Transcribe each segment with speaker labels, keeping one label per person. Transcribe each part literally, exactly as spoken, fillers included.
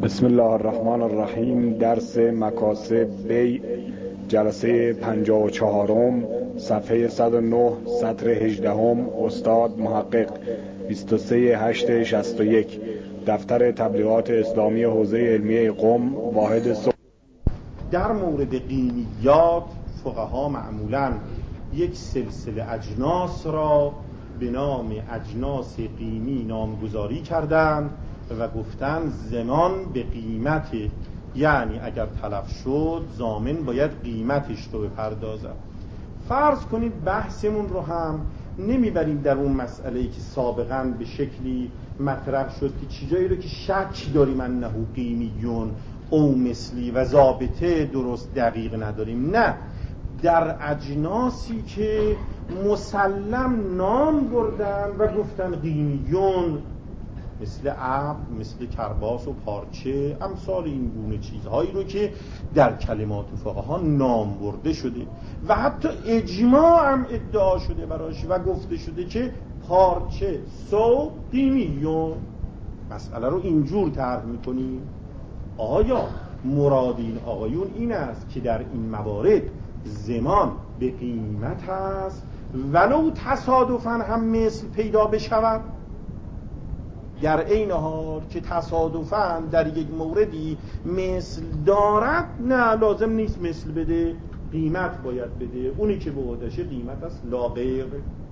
Speaker 1: بسم الله الرحمن الرحیم. درس مکاسب بیع، جلسه پنجاه و چهارم، صفحه صد و نه، سطر هجدهم. استاد محقق، بیست و سه هشت شصت و یک، دفتر تبلیغات اسلامی حوزه علمیه قم، واحد صبح.
Speaker 2: در مورد قیمیات فقها معمولاً یک سلسله اجناس را به نام اجناس قیمی نامگذاری کردند و گفتن ضمان به قیمت، یعنی اگر تلف شد ضامن باید قیمتش رو بپردازد. فرض کنید بحثمون رو هم نمیبریم در اون مسئله‌ای که سابقاً به شکلی مطرح شد که چیزایی رو که شک داریم انه قیمیون او مثلی و ضابطه درست دقیق نداریم، نه، در اجناسی که مسلم نام بردن و گفتن قیمیون، مثل عبد، مثل کرباس و پارچه، امثال این گونه چیزهایی رو که در کلمات فقها نام برده شده و حتی اجماع هم ادعا شده براش و گفته شده که پارچه صوب قیمیون. مسئله رو اینجور طرح می‌کنیم. آیا مراد این آقایون این است که در این موارد ضمان به قیمت است ولو تصادفاً هم مثل پیدا بشود، در عین حال که تصادفاً در یک موردی مثل دارد نه لازم نیست مثل بده، قیمت باید بده، اونی که به عهده‌شه قیمت است لا غیر؟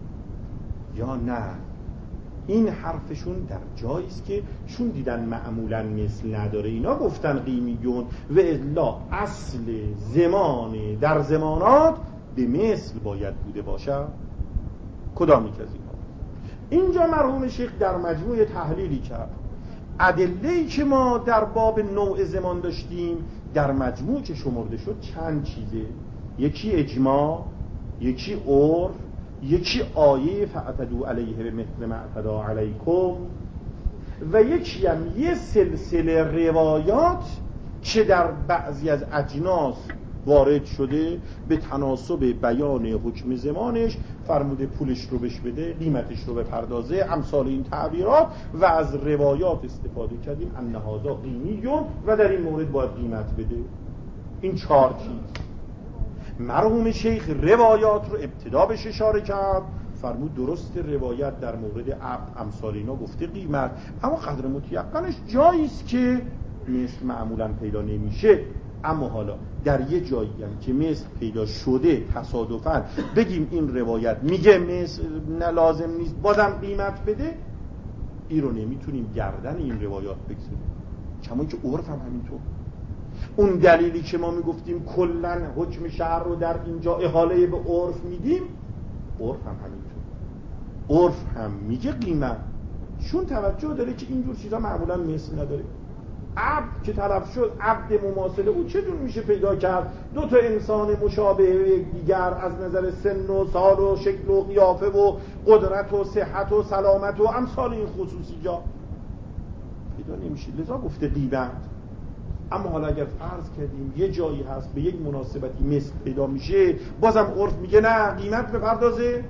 Speaker 2: یا نه این حرفشون در جایی است که چون دیدن معمولاً مثل نداره اینا گفتن قیمیون و الا اصل زمان در زمانات به مثل باید بوده باشد. کدامی که از اینها؟ اینجا مرحوم شیخ در مجموع تحلیلی کرد. ادله‌ای که ما در باب نوع زمان داشتیم در مجموع که شمرده شد چند چیزه، یکی اجماع، یکی عرف، یکی آیه فاعتدوا علیه به مثل ما اعتدی علیکم و یکی هم یه سلسله روایات که در بعضی از اجناس وارد شده به تناسب بیان حکم زمانش، فرموده پولش رو بش بده، قیمتش رو بپردازه، امثال این تعبیرات، و از روایات استفاده کردیم ان هذا قیمیون و در این مورد باید قیمت بده. این چهار چیز مرحوم شیخ روایات رو ابتدا بهش اشاره کرد، فرمود درست روایت در مورد عبد امثال اینا گفته قیمت، اما قدر متیقنش جایی است که مثل معمولا پیدا نمیشه، اما حالا در یه جایی هم که مثل پیدا شده تصادفاً بگیم این روایت میگه مثل نه لازم نیست بازم قیمت بده، این رو نمیتونیم گردن این روایات بگذاریم. کما که عرف هم همینطور. اون دلیلی که ما میگفتیم کلن حکم شرع رو در اینجا احاله به عرف میدیم، عرف هم همینطور. عرف هم میگه قیمت، چون توجه داره که اینجور چیزا معمولا مثل نداره. عبد که تلف شد، عبد مماثله او چه جور میشه پیدا کرد؟ دو تا انسان مشابه یکدیگر از نظر سن و سال و شکل و قیافه و قدرت و صحت و سلامت و امثال این خصوصی جا پیدا نمیشه، لذا گفته قیمت. اما حالا اگر فرض کردیم یه جایی هست به یک مناسبتی مثل پیدا میشه، بازم عرف میگه نه قیمت بپردازه،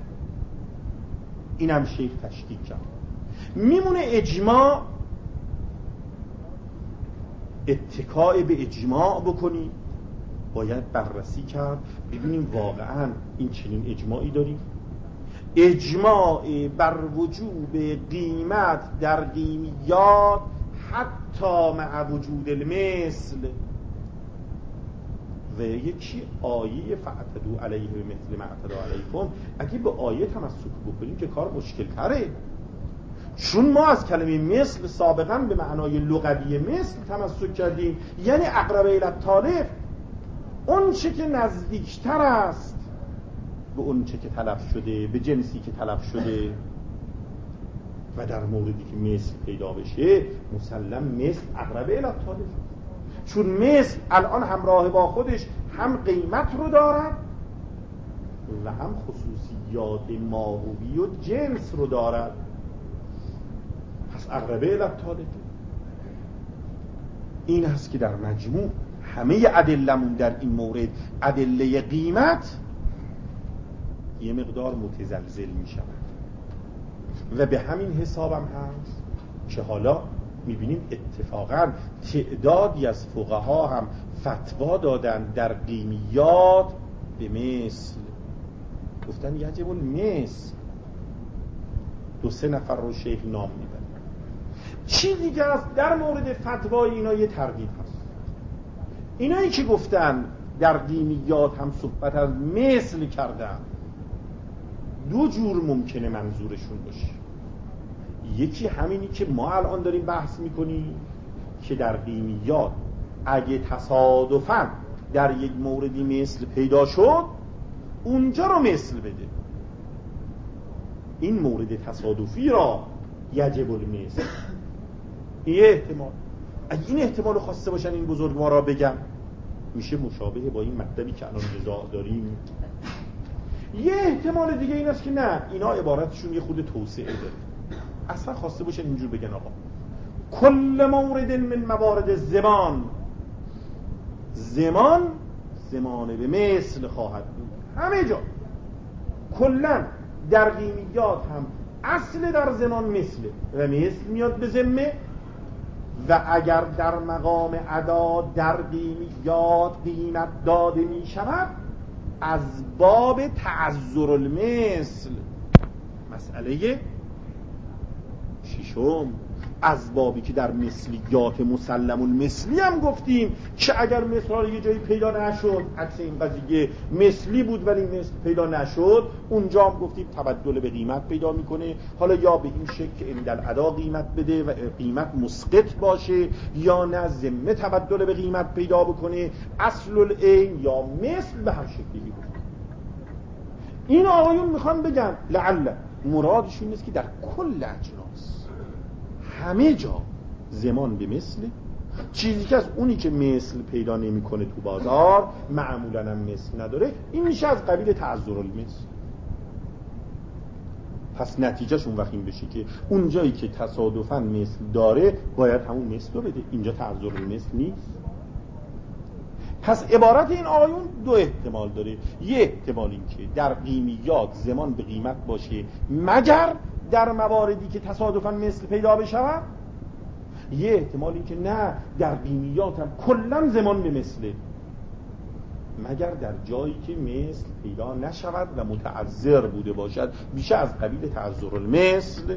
Speaker 2: اینم شیخ تشکیک کرد. میمونه اجماع. اتکاء به اجماع بکنیم، باید بررسی کرد ببینیم واقعا این چنین اجماعی داریم، اجماع بر وجوب قیمت در قیمیات حتی مع وجود المثل. و یکی آیه فاعتدوا علیه به مثل ما اعتدی علیکم، اگه به آیه تمسک بکنیم که کار مشکل تره، چون ما از کلمه مثل سابقا به معنای لغوی مثل تمسک کردیم، یعنی اقرب الی التالف، اون چه که نزدیکتر است به اون چه که تلف شده، به جنسی که تلف شده. و در موردی که مثل پیدا بشه مسلم مثل اقرب الی التالف، چون مثل الان همراه با خودش هم قیمت رو دارد و هم خصوصیات ماهوی و جنس رو دارد، پس اقرب الی التالف. این هست که در مجموع همه ادلمون در این مورد ادله قیمت یه مقدار متزلزل می شود و به همین حسابم هست که حالا میبینیم اتفاقا تعدادی از فقها هم فتوا دادن در قیمیات به مثل، گفتن یجب المثل. دو سه نفر رو شیخ نام میبرن. چیزی که است در مورد فتوای اینا یه تردید هست. اینایی که گفتن در قیمیات هم صحبت از مثل کردن، دو جور ممکنه منظورشون باشه. یکی همینی که ما الان داریم بحث میکنیم که در قیمیات اگه تصادفاً در یک موردی مثل پیدا شد اونجا رو مثل بده، این مورد تصادفی را یجب المثل. یه احتمال، اگه این احتمال رو خواسته باشن این بزرگوارا بگن، میشه مشابه با این مطلبی که الان نزاع داریم. یه احتمال دیگه این است که نه، اینا عبارتشون یه خود توسعه داره، اصلا خواسته باشن اینجور بگن آقا کل مورد من موارد زمان، زمان زمانه به مثل خواهد بود همه جا. کلن در قیمیات هم اصل در زمان مثله و مثل میاد به ذمه، و اگر در مقام ادا در قیمیات قیمت داده می شود از باب تعذر المثل. مسئله ششم از بابی که در مثلیات مسلم المثلی هم گفتیم که اگر مثال یه جایی پیدا نشد، عکس این قضیه مثلی بود ولی مثل پیدا نشد، اونجا هم گفتیم تبدل به قیمت پیدا میکنه. حالا یا به این شکل که اندل ادا قیمت بده و قیمت مسقط باشه، یا نه ذمه تبدل به قیمت پیدا بکنه، اصل العین یا مثل، به هر شکلی بود. این آقایون میخوان بگن لعل مرادشون نیست که در کل اجناس همه جا زمان به مثل، چیزی که از اونی که مثل پیدا نمیکنه تو بازار معمولاً هم مثل نداره، این میشه از قبیل تعذر المثل. پس نتیجهش اون وقت این بشه که اون جایی که تصادفاً مثل داره باید همون مثل رو بده، اینجا تعذر المثل نیست. پس عبارت این آیون دو احتمال داره. یه احتمال این که در قیمیات زمان به قیمت باشه مگر در مواردی که تصادفاً مثل پیدا بشود. یه احتمال این که نه، در قیمیات هم کلاً زمان به مثله مگر در جایی که مثل پیدا نشود و متعذر بوده باشد، بیشه از قبیل تعذر المثل.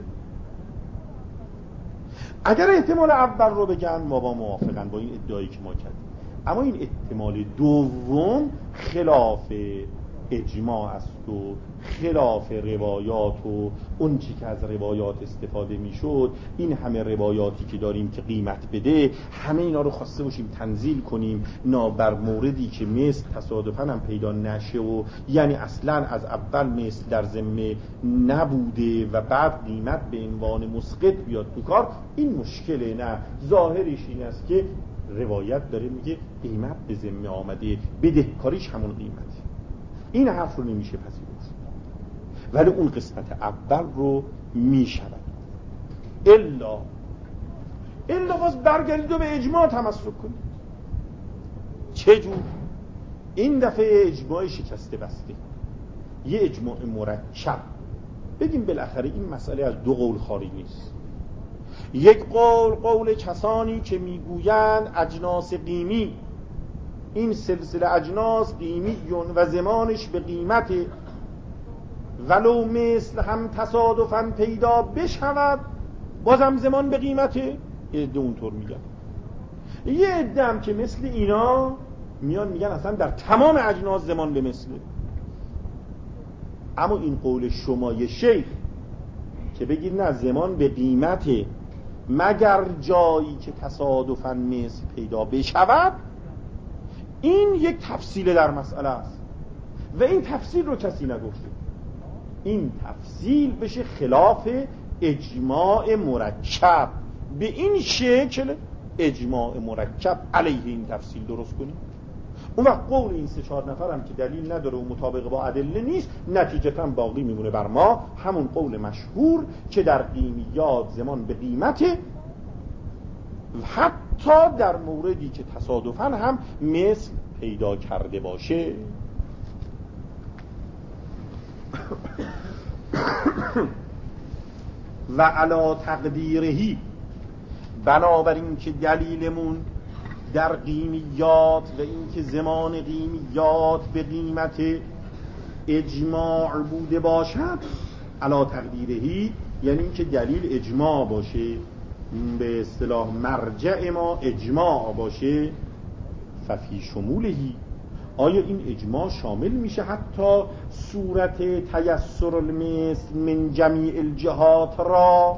Speaker 2: اگر احتمال اول رو بگن ما با موافقن با این ادعایی که ما کردیم، اما این احتمال دوم خلاف اجماع است و خلاف روایات و اون چی که از روایات استفاده میشد. این همه روایاتی که داریم که قیمت بده، همه اینا رو خواسته باشیم تنزیل کنیم نا بر موردی که مثل تصادفاً هم پیدا نشه و یعنی اصلاً از اول مثل در ذمه نبوده و بعد قیمت به عنوان مسقط بیاد تو کار، این مشکله. نه، ظاهرش این است که روایت داره میگه قیمت به ذمه آمده، بدهکاریش همون قیمت. این حرف رو نمیشه پذیرفت، ولی اون قسمت اول رو میشود. الا الا باز برگردید و به اجماع تمسک کنید. چجور؟ این دفعه اجماع شکسته بسته، یه اجماع مرکب. بگیم بالاخره این مسئله از دو قول خالی نیست. یک قول قول کسانی که میگویند اجناس قیمی، این سلسله اجناس قیمیون و زمانش به قیمت، ولو مثل هم تصادفاً پیدا بشود بازم زمان به قیمته. عده اونطور میگن. یه عده هم که مثل اینا میان میگن اصلا در تمام اجناس زمان به مثله. اما این قول شمای شیخ که بگید نه زمان به قیمته مگر جایی که تصادفاً مثل پیدا بشود، این یک تفصیل در مسئله است و این تفصیل رو کسی نگفته. این تفصیل بشه خلاف اجماع مرکب. به این شکل اجماع مرکب علیه این تفصیل درست کنیم. اون وقت قول این سه چهار نفر هم که دلیل نداره و مطابق با ادله نیست، نتیجتاً باقی میمونه بر ما همون قول مشهور که در قیمیات زمان به قیمته، حتی در موردی که تصادفاً هم مثل پیدا کرده باشه. و علی تقدیرهی، بنابراین که دلیلمون در قیمیات و اینکه زمان قیمیات به قیمت اجماع بوده باشد علا تقدیرهی، یعنی اینکه دلیل اجماع باشه، به اصطلاح مرجع ما اجماع باشه، ففی شمولهی، آیا این اجماع شامل میشه حتی صورت تیسر المثل من جمیع الجهات را؟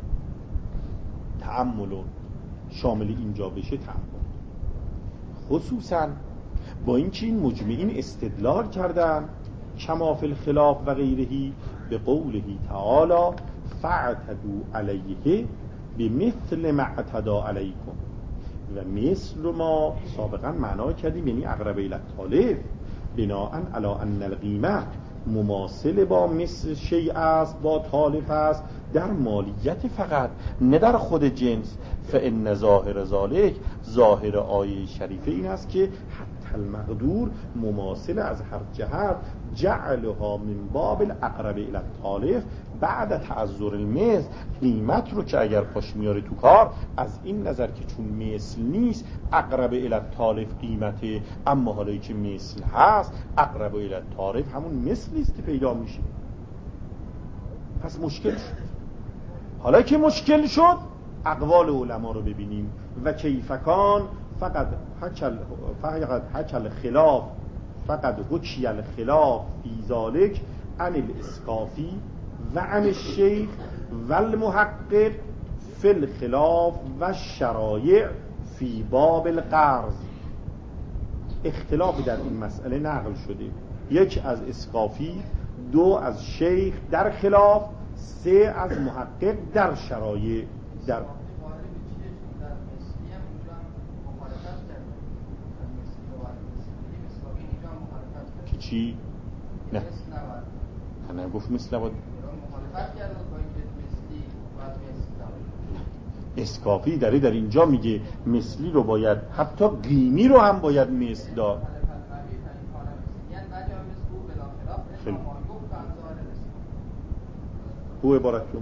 Speaker 2: تأمل شامل اینجا بشه تأمل، خصوصا با این که این مجمعین استدلال کردن کما فی الخلاف و غیرهی به قوله تعالی فاعتدوا علیه بمثل ما اعتدى علیکم، و مثل ما سابقا معنا کردیم یعنی اقرب الی التالف، بناء علی ان القیمه مماثل با مثل شیء است، با تالف است در مالیت فقط، نه در خود جنس. فان ظاهر ذالک، ظاهر آیه شریفه این است که حتی المقدور مماثل از هر جهت، جعلها من باب الاقرب الی التالف بعد تعذر المثل، قیمت رو که اگر پاش میاره تو کار از این نظر که چون مثل نیست اقرب الی التالف قیمته، اما حالا که مثل هست اقرب الی التالف همون مثلی است که پیدا میشه. پس مشکل شد. حالا که مشکل شد اقوال علما رو ببینیم و کیفکان فقط حکل فقط حکل خلاف فقط حکی الخلاف فی ذالک عن الاسقافی و عن الشیخ و المحقق فی الخلاف و شرایع فی باب القرض. اختلافی در این مسئله نقل شده، یک از اسقافی، دو از شیخ در خلاف، سه از محقق در شرایع. در که چی؟ نه نه گفت مثل بود اسکافی داره در اینجا میگه مثلی رو باید، حتی قیمی رو هم باید مثل داد. خیلی او عبارت کن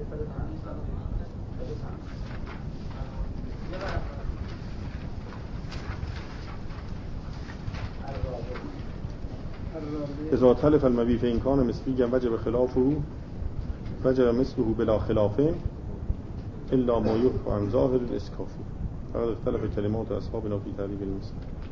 Speaker 2: اذا تلف المبیع فإن کان مثلی وجب خلافه وجب مثله بلا خلاف الا ما یخفى عن ظاهر الاسکافی فقد اختلف کلمات اصحابنا فی تعریف المثل.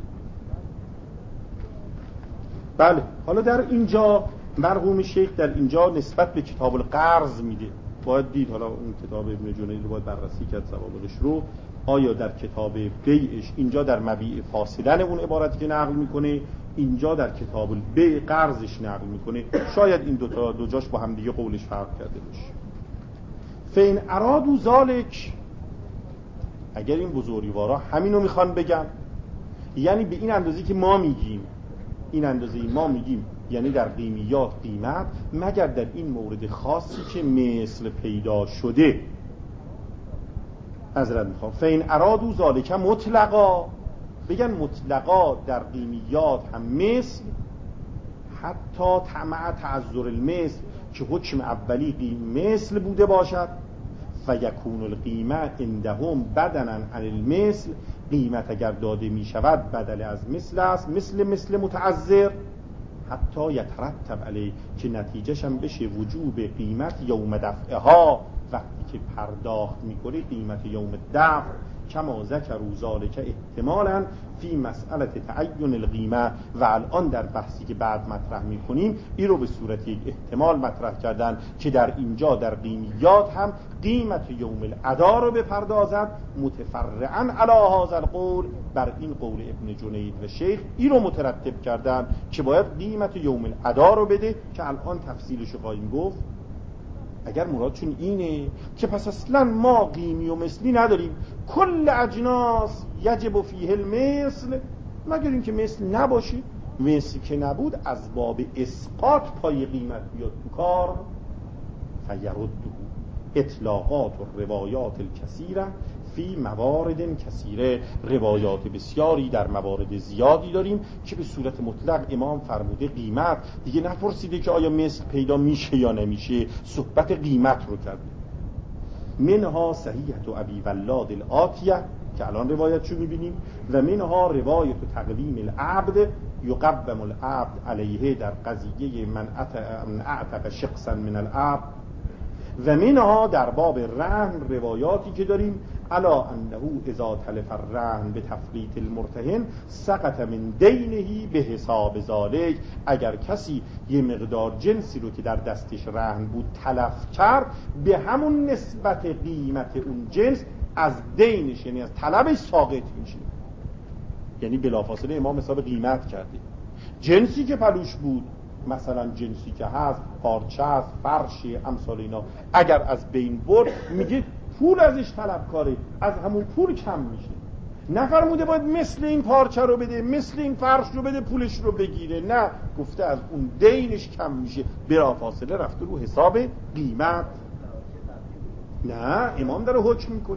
Speaker 2: بله، حالا در اینجا مرحوم شیخ در اینجا نسبت به کتاب القرض میده، باید دید حالا اون کتاب ابن جنید رو باید بررسی کرد سوابقش رو، آیا در کتاب بیعش اینجا در مبیع فاسدن اون عبارتی که نقل میکنه، اینجا در کتاب البیع قرضش نقل میکنه، شاید این دو تا دو جاش با هم دیگه قولش فرق کرده باشه. فین ارادو ذالک، اگر این بزرگوارا همینو میخوان بگن، یعنی به این اندازه که ما میگیم، این اندازه ما میگیم یعنی در قیمیات قیمت، مگر در این مورد خاصی که مثل پیدا شده. حضرت میخوام فین ارادو ذالک مطلقا، بگن مطلقا در قیمیات هم مثل، حتی مع تعذر المثل که حکم اولی قیم مثل بوده باشد، فیکون القیمه عندهم بدلا عن المثل، قیمت اگر داده می شود بدل از مثل است، مثل مثل متعذر، حتی یترتب علیه که نتیجهش هم بشه وجوب قیمت یوم دفعها، وقتی که پرداخت میکنه قیمت یوم دفع، کما ذکروا ذالک احتمالا فی مسئله تعین القیمه. و الان در بحثی که بعد مطرح میکنیم این رو به صورت یک احتمال مطرح کردن که در اینجا در قیمیات هم قیمت یوم الادا رو بپردازد، متفرعا علی هذا القول، بر این قول ابن جنید و شیخ این رو مترتب کردن که باید قیمت یوم الادا رو بده، که الان تفصیلش رو خواهیم گفت. اگر مرادشون اینه که پس اصلا ما قیمی و مثلی نداریم، کل اجناس یجب فیه المثل، مگر اینکه مثل نباشه، مثل که نبود از باب اسقاط پای قیمت بیاد تو کار، فیرده اطلاقات و روایات الکثیره فی موارد کثیره، روایات بسیاری در موارد زیادی داریم که به صورت مطلق امام فرموده قیمت، دیگه نپرسیده که آیا مثل پیدا میشه یا نمیشه، صحبت قیمت رو کرده. منها صحیحة ابی ولاد الآتیه که الان روایتشو میبینیم و منها روایت تقویم العبد یقوم العبد علیه در قضیه من اعتق شخصا من العبد و منها در باب رهن روایاتی که داریم الا انه اذا تلف الرهن به تفریط المرتهن سقط من دینه به حساب ذالک. اگر کسی یه مقدار جنسی رو که در دستش رهن بود تلف کرد به همون نسبت قیمت اون جنس از دینش یعنی از طلبش ساقط میشه، یعنی بلافاصله امام حساب قیمت کرده. جنسی که پلوش بود مثلا جنسی که هست پارچه است فرشی امثال اینا اگر از بین برد میگه پول ازش طلبکاره، از همون پول کم میشه. نفرموده باید مثل این پارچه رو بده مثل این فرش رو بده پولش رو بگیره، نه گفته از اون دینش کم میشه، بلافاصله رفته رو حساب قیمت. نه امام داره حکم میکنه،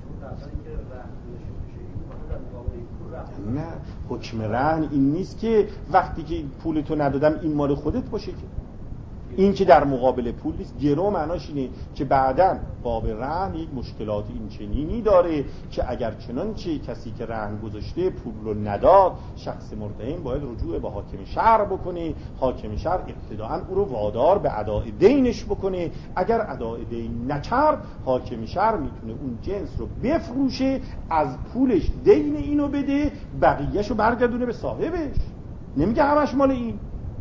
Speaker 2: نه حکم رهن این نیست که وقتی که پولتو ندادم این مال خودت باشه، که این که در مقابل پول نیست. گرو معناش اینه که بعداً باب رهن یک مشکلات این چنینی داره که اگر چنانچه کسی که رهن گذاشته پول رو نداد شخص مرتهن باید رجوع به حاکم شهر بکنه، حاکم شهر ابتداءً او رو وادار به ادای دینش بکنه، اگر ادای دین نکرد حاکم شهر میتونه اون جنس رو بفروشه از پولش دین اینو بده بقیه‌شو برگردونه به صاحبش. نمیگه همش مال این.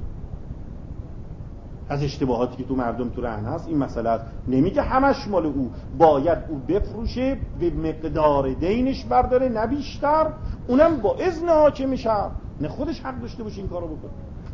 Speaker 2: از اشتباهاتی که تو مردم تو رهن هست این مسئله است، نمیگه همش مال او، باید او بفروشه به مقدار دینش برداره نه بیشتر، اونم با اذن حاکم شهر، نه خودش حق داشته باشه این کارو بکنه.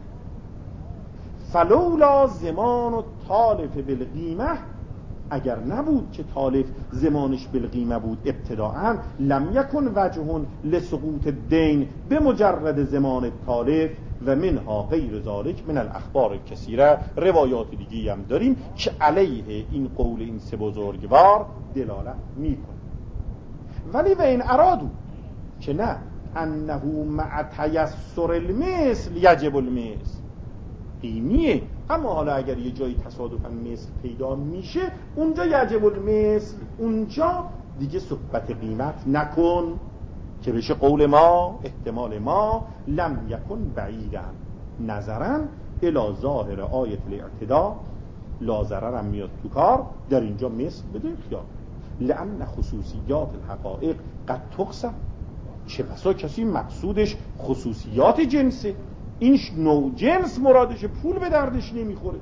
Speaker 2: فلولا زمان و تالف بالقیمه، اگر نبود که تالف زمانش بالقیمه بود ابتداءً لم یکن وجه لسقوط الدین به مجرد زمان تالف و منها غیر ذالک من الاخبار الکثیره. روایات دیگی هم داریم که علیه این قول این سه بزرگوار دلالت میکنه. ولی و این ارادو که نه انه مع تیسر المثل یجب المثل، قیمیه، اما حالا اگر یه جایی تصادفاً مثل پیدا میشه اونجا یجب المثل، اونجا دیگه صحبت قیمت نکن که بشه قول ما احتمال ما لم یکن بعیدا نظرا الی ظاهر آیت الاعتداء، لا ضرر هم میاد تو کار، در اینجا مثل بده خیال لأن خصوصیات الحقائق قد تقسم، چه بسا کسی مقصودش خصوصیات جنسه، این نوع جنس مرادش پول به دردش نمیخوره.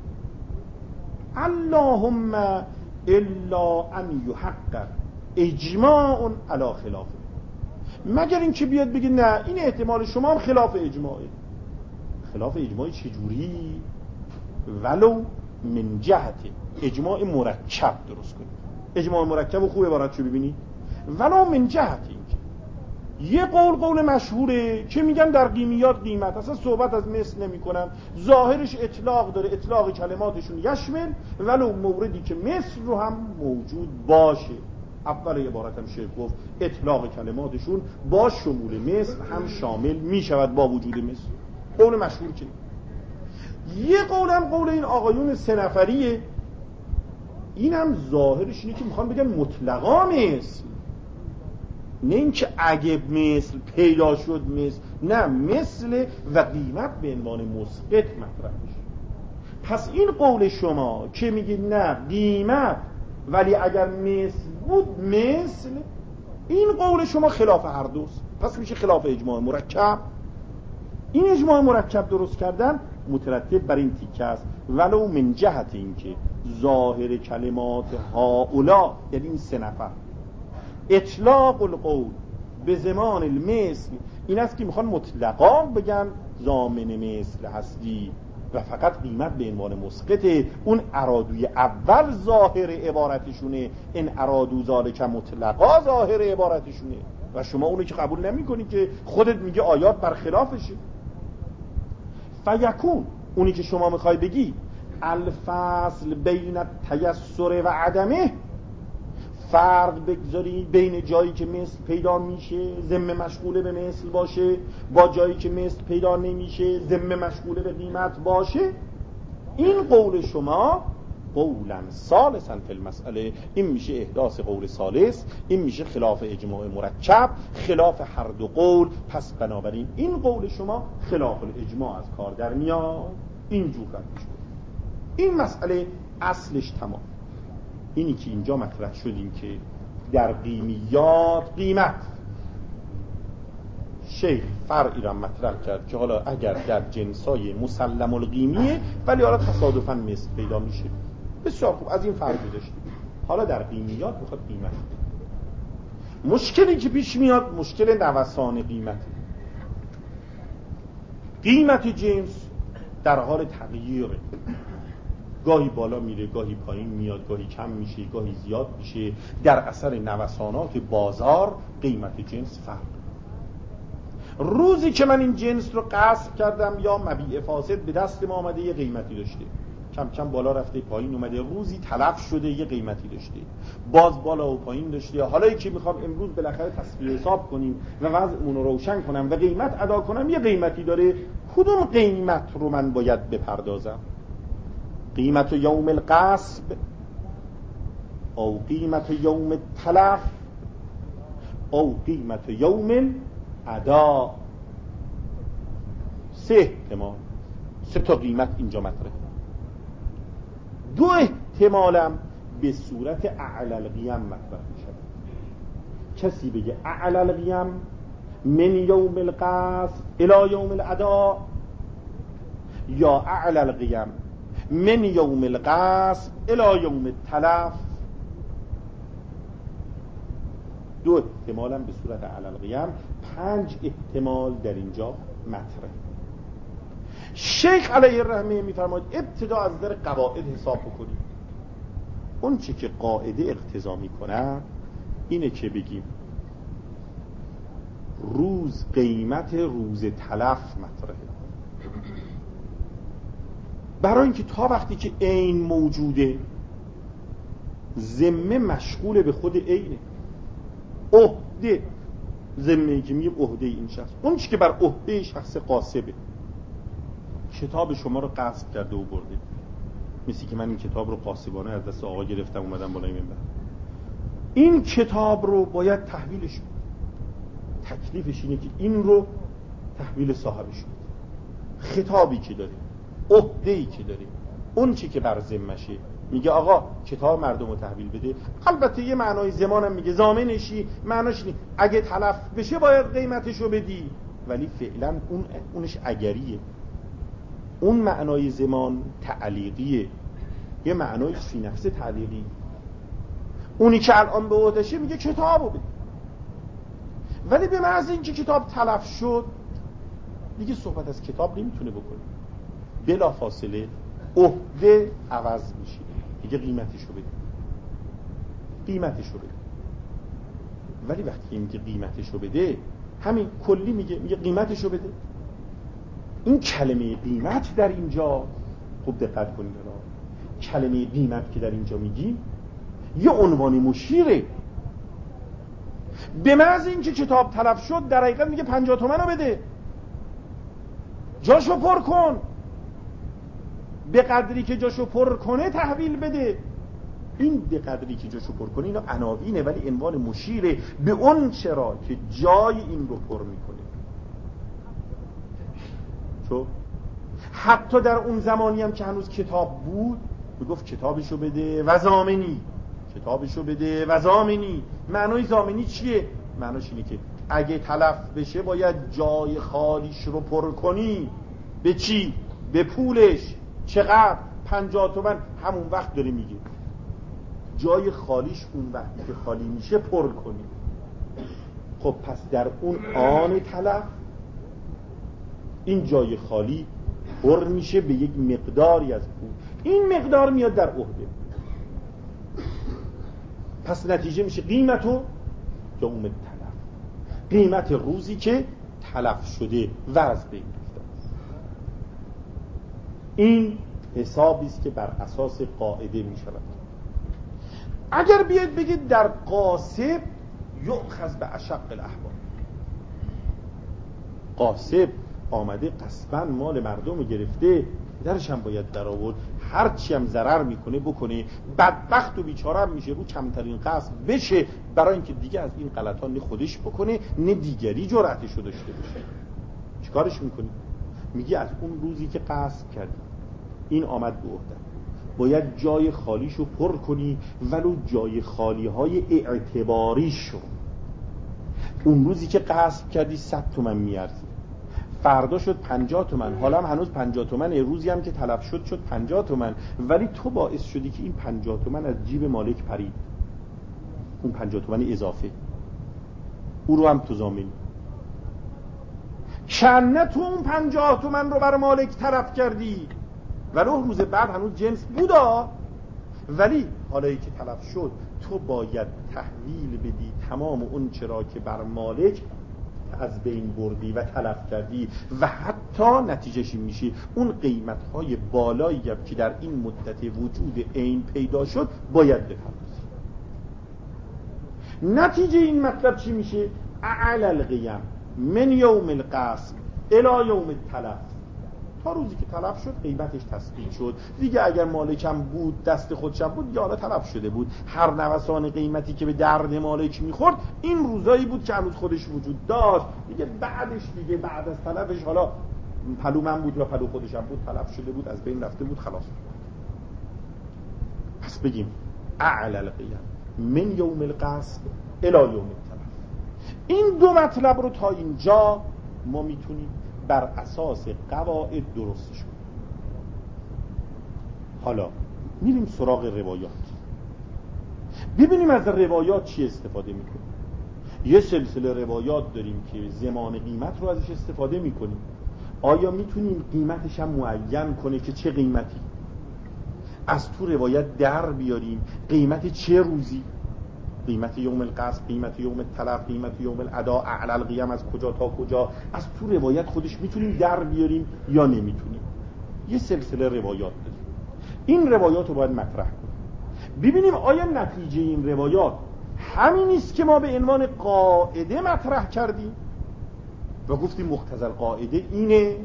Speaker 2: اللهم الا ان یحقق اجماع علی خلافه، مگر این که بیاد بگه نه این احتمال شما هم خلاف اجماعه. خلاف اجماعی چجوری؟ ولو من جهت اجماع مرکب درست کنید. اجماع مرکب و خوب عبارتشو ببینید. ولو من جهت اینکه یه قول قول مشهوره که میگن در قیمیات قیمت اصلا صحبت از مثل نمی کنن، ظاهرش اطلاق داره، اطلاق کلماتشون یشمل ولو موردی که مثل رو هم موجود باشه. اول عبارت هم شیخ گفت اطلاق کلماتشون با شمول مثل هم شامل میشود با وجود مثل. قول مشهور که یه قول هم قول این آقایون سه نفریه، این هم ظاهرش اینه که میخوان بگن مطلقا مثل، نه اینکه اگه مثل پیدا شد مثل، نه مثل و قیمت به عنوان مسقط مطرح میشه. پس این قول شما که میگید نه قیمت ولی اگر مثل بود مثل، این قول شما خلاف هر دوست، پس میشه خلاف اجماع مرکب. این اجماع مرکب درست کردن مترتب بر این تیکه است ولو من جهت این که ظاهر کلمات هاولا یعنی این سه نفر اطلاق القول به زمان المثل این است که میخوان مطلقا بگن ضامن مثل هستی و فقط قیمت به عنوان مسقطه. اون ارادوی اول ظاهر عبارتشونه، این ارادو ذالک مطلقا ظاهر عبارتشونه و شما اونو که قبول نمی کنی که خودت میگه آیات برخلافشه. فیکون اونی که شما میخوای بگی الفصل بین التیسر و عدمه، فرق بگذاری بین جایی که مثل پیدا میشه ذمه مشغوله به مثل باشه با جایی که مثل پیدا نمیشه ذمه مشغوله به قیمت باشه. این قول شما قولا ثالثا فی المسئله، این میشه احداث قول ثالث، این میشه خلاف اجماع مرکب، خلاف هر دو قول. پس بنابراین این قول شما خلاف الاجماع از کار در میاد، اینجور ردش کنید. این مسئله اصلش تمام. اینی که اینجا مطرح شدیم که در قیمیات قیمت شیخ فرعی را مطرح کرد که حالا اگر در جنسای مسلم القیمیه ولی حالا تصادفاً مثل پیدا میشه، بسیار خوب، از این فرق گذاشتیم. حالا در قیمیات میخواد قیمت. مشکلی که پیش میاد مشکل نوسان قیمت. قیمت جنس در حال تغییره، گاهی بالا میره، گاهی پایین میاد، گاهی کم میشه، گاهی زیاد میشه. در اثر نوسانات بازار قیمت جنس فرق. روزی که من این جنس رو غصب کردم یا مبیع فاسد به دست ما آمده یه قیمتی داشته، کم کم بالا رفته پایین اومده، روزی تلف شده یه قیمتی داشته، باز بالا و پایین داشته. حالا که میخوام امروز بالاخره تصفیه حساب کنیم و وضعمون رو روشن کنم و قیمت ادا کنم، یه قیمتی داره. کدوم قیمت رو من باید بپردازم؟ قیمت یوم الغصب او قیمت یوم التلف او قیمت یوم ادا؟ سه احتمال، سه تا قیمت اینجا مطرحه. دو احتمالم به صورت اعلی القیم مطرح میشه. کسی بگه اعلی القیم من یوم الغصب الی یوم الادا، یا اعلی القیم من یوم الغصب الی یوم التلف. دو احتمالم به صورت اعلی القیم، پنج احتمال در اینجا مطرح. شیخ علیه الرحمه میفرماید ابتدا از در قواعد حساب بکنیم. اون چی که قاعده اقتضا میکنه اینه که بگیم روز قیمت روز تلف مطرحه، برای اینکه تا وقتی که عین موجوده ذمه مشغول به خود عینه. عهده ذمه‌ای که میگه عهده این شخص، اون چی که بر عهده شخص غاصبه، کتاب شما رو غصب کرده و برده، مثل که من این کتاب رو غاصبانه از دست آقا گرفتم اومدم بالای منبر، این کتاب رو باید تحویلش بده. تکلیفش اینه که این رو تحویل صاحبش بده. خطابی که داره، عهده‌ای که داره، اون چی که بر ذمشه، میگه آقا کتاب مردم رو تحویل بده. البته یه معنای زمانم میگه ضامنشی، معناش نی اگه تلف بشه باید قیمتشو بدی، ولی فعلا اون اونش اگریه. اون معنای زمان تعلیقیه، یه معنای فی نفس تعلیقی. اونی که الان به عهدشه میگه کتابو بده، ولی به محض اینکه کتاب تلف شد دیگه صحبت از کتاب نمیتونه بکنه، بلا فاصله عهده عوض میشه، دیگه قیمتشو بده، قیمتشو بده. ولی وقتی میگه قیمتشو بده، همین کلی میگه میگه قیمتشو بده. این کلمه قیمت در اینجا خوب دقت کنید، الان کلمه قیمت که در اینجا میگی یه عنوان مشیره. به محض اینکه کتاب تلف شد در حقیقت میگه پنجاه تومن رو بده، جاشو پر کن، به قدری که جاشو پر کنه تحویل بده. این به قدری که جاشو پر کنه اینا عناوینه، ولی عنوان مشیره به اون چرا که جای این رو پر میکنه. چون حتی در اون زمانی هم که هنوز کتاب بود میگفت کتابشو بده و ضامنی، کتابشو بده و ضامنی. معنای ضامنی چیه؟ معناش اینه که اگه تلف بشه باید جای خالیش رو پر کنی. به چی؟ به پولش. چقدر؟ پنجاه تومن. همون وقت داره میگه جای خالیش اون وقتی که خالی میشه پر کنی. خب پس در اون آن تلف این جای خالی پر میشه به یک مقداری از پول، این مقدار میاد در عهده. پس نتیجه میشه قیمتو یوم التلف، قیمت روزی که تلف شده و از بین رفته. این حسابی است که بر اساس قاعده میشود. اگر بیاید بگید در غاصب یؤخذ به اشق الاحوال، غاصب آمده قصبا مال مردم گرفته، درش هم باید در آورد. هرچی هم ضرر میکنه بکنه، بدبخت و بیچاره هم میشه رو کمترین قصد بشه، برای اینکه دیگه از این غلطا نه خودش بکنه نه دیگری جرأتشو داشته باشه. چیکارش میکنی؟ میگی از اون روزی که قصد کردی این آمد به عهده، باید جای خالیشو پر کنی، ولو جای خالی های اعتباریشو. اون روزی که قصد کردی صد تومن میارزی، فردا شد پنجاه تومن، حالا هم هنوز پنجاه تومن، روزی هم که تلف شد شد پنجاه تومن، ولی تو باعث شدی که این پنجاه تومن از جیب مالک پرید، اون پنجاه تومن اضافه او رو هم تو ضامنی. کنه تو اون پنجاه تومن رو بر مالک تلف کردی، ولی اون روز بعد هنوز جنس بودا، ولی حالا که تلف شد تو باید تحویل بدی تمام اون چرا که بر مالک از بین بردی و تلف کردی، و حتی نتیجهش میشه اون قیمت‌های بالایی که در این مدت وجود عین پیدا شد باید بپردازی. نتیجه این مطلب چی میشه؟ اعلی القیم من یوم القسم الی یوم التلف، تا روزی که تلف شد قیمتش تثبیت شد دیگه. اگر مالکم بود دست خودشم بود یا تلف شده بود، هر نوسان قیمتی که به درد مالک میخورد این روزایی بود که هنوز خودش وجود داشت دیگه. بعدش دیگه بعد از تلفش، حالا پلو من بود یا پلو خودشم بود، تلف شده بود، از بین رفته بود، خلاص. پس بگیم اعلی القیم من یوم القسم الی یوم التلف. این دو مطلب رو تا اینجا ما میتونیم بر اساس قواعد درستش کنیم. حالا میریم سراغ روایات، ببینیم از روایات چی استفاده میکنیم. یه سلسله روایات داریم که زمان قیمت رو ازش استفاده میکنیم. آیا میتونیم قیمتش هم معین کنه که چه قیمتی؟ از تو روایت در بیاریم قیمت چه روزی، قیمت یوم القسم، قیمت یوم التلف، قیمت یوم الادا، اعلی القیم از کجا تا کجا، از تو روایت خودش میتونیم در بیاریم یا نمیتونیم. یه سلسله روایات داریم، این روایات رو باید مطرح کنیم، ببینیم آیا نتیجه این روایات همین است که ما به عنوان قاعده مطرح کردیم و گفتیم مقتضی القاعده اینه.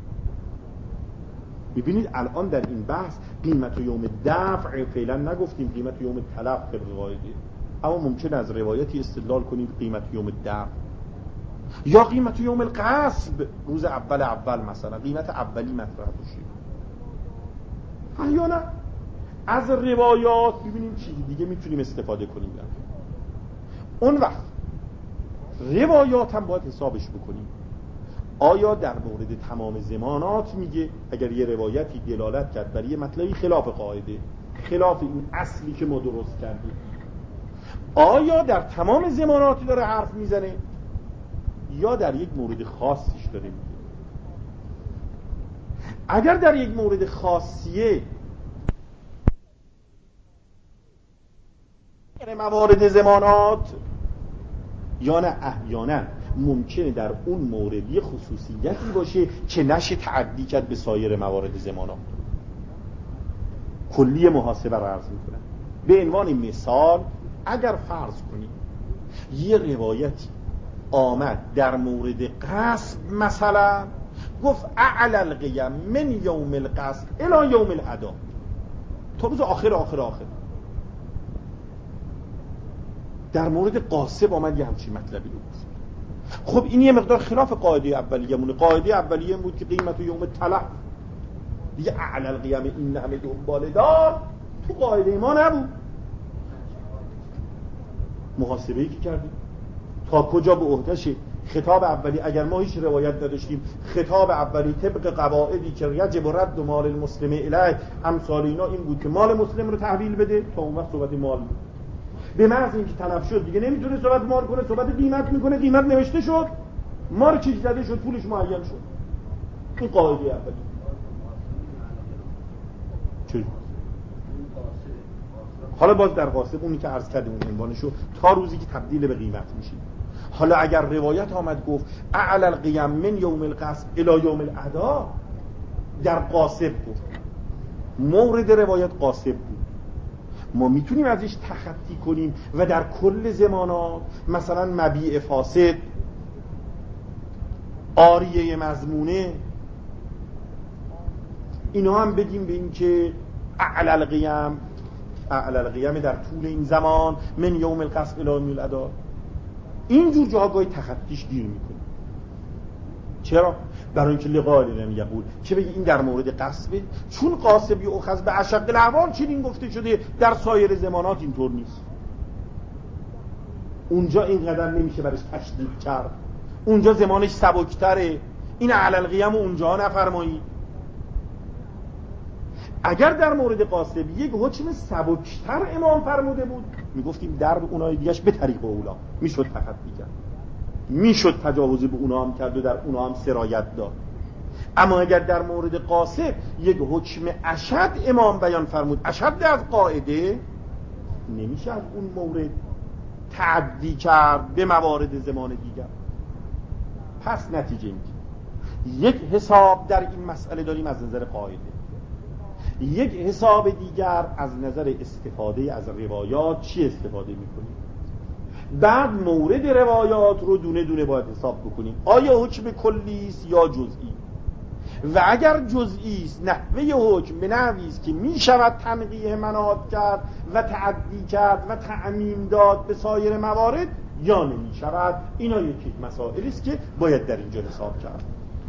Speaker 2: ببینید الان در این بحث قیمت یوم دفع فعلا نگفتیم، قیمت یوم التلف طبق قاعده، اما ممکن از روایتی استدلال کنید قیمت یوم الدفع یا قیمت یوم القصب، روز اول اول مثلا قیمت اولی مطرح بشه. یا نه از روایات ببینیم چیزی دیگه میتونیم استفاده کنیم. اون وقت روایات هم باید حسابش بکنیم. آیا در مورد تمام زمانات میگه؟ اگر یه روایتی دلالت کرد بر یه مطلبی خلاف قاعده، خلاف این اصلی که ما درست کردیم، آیا در تمام زماناتی داره حرف میزنه یا در یک مورد خاصیش داره میگه؟ اگر در یک مورد خاصیه، موارد زمانات، یا نه احیانا ممکنه در اون مورد یه خصوصیتی باشه که نشه تعدی کرد به سایر موارد زمانات. کلی محاسبه رو عرض میکنم. به عنوان مثال اگر فرض کنیم یه روایتی آمد در مورد قصب، مثلا گفت اعلی القیم من یوم القصب الی یوم الادا، تا روز آخر آخر آخر. در مورد قاسب آمد یه همچین مطلبی رو گفت. خب این یه مقدار خلاف قاعده اولیه مونه. قاعده اولیه بود که قیمت یوم تلف دیگه اعلی القیم این همه دنباله دار، تو قاعده ما نبود. محاسبه‌ای که کردیم تا کجا به عهدهشه خطاب اولی، اگر ما هیچ روایت نداشتیم، خطاب اولی طبق قواعدی که یجب رد مال المسلم الیه امثال اینا این بود که مال مسلم رو تحویل بده. تا اون وقت صحبت مال بود. به محض اینکه تلف شد دیگه نمیتونه صحبت مال کنه، صحبت قیمت میکنه. قیمت نوشته شد، مال چیز زده شد، پولش معین شد. این قاعده اولی. چی؟ حالا باز در قاسب اونی که عرض کردیم اون عنوانشو تا روزی که تبدیل به قیمت میشه. حالا اگر روایت آمد گفت اعلی القیم من یوم القصب الی یوم الادا، در قاسب گفت، مورد روایت قاسب بود، ما میتونیم ازش تخطی کنیم و در کل زمانات مثلا مبیع فاسد، عاریه مضمونه، اینا هم بگیم به این که اعلی القیم، اعلی القیم در طول این زمان، من یوم القصب الی یوم الادا. اینجور جاها گاهی تخطیش گیر میکنه. چرا؟ برای اینکه لقاء لم یقول که بگه این در مورد قصبه، چون قاصب یؤخذ به اشد الاحوال چنین گفته شده، در سایر زمانات اینطور نیست. اونجا اینقدر نمیشه برش تشدید کرد، اونجا زمانش سبکتره، این اعلی القیم اونجا نفرمایید. اگر در مورد قاصب یک حکم سبکتر امام فرموده بود، میگفتیم در اونای دیگهش به طریق اولا میشد تخطی کرد، میشد تجاوز به اونا هم کرد و در اونا هم سرایت داد. اما اگر در مورد قاصب یک حکم اشد امام بیان فرمود، اشد از قاعده، نمیشه از اون مورد تعدی کرد به موارد زمان دیگر. پس نتیجه این یک حساب در این مسئله داریم از نظر قاعده، یک حساب دیگر از نظر استفاده از روایات. چی استفاده میکنیم؟ بعد مورد روایات رو دونه دونه باید حساب بکنیم، آیا حکم کلی است یا جزئی. و اگر جزئی است، نحوه حکم به نحوی است که می شود تنقیح مناط کرد و تعدی کرد و تعمیم داد به سایر موارد، یا نمی شود. اینا یکی مسائلی است که باید در اینجا حساب کرد.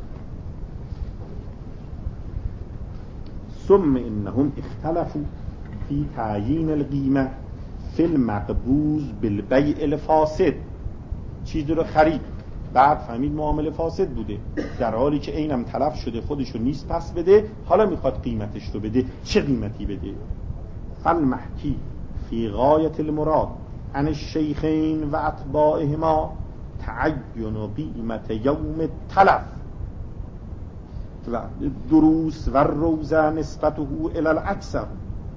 Speaker 2: ثم انهم اختلفوا فی تعیین القیمه فی المقبوض بالبیع الفاسد. چیزی رو خرید، بعد فهمید معامله فاسد بوده، در حالی که اینم تلف شده، خودشو نیست پس بده، حالا میخواد قیمتش رو بده. چه قیمتی بده؟ فالمحکی فی غایت المراد عن الشیخین و اتباعهما تعین قیمت یوم التلف و دروس و روزه نسبته الی الاکثر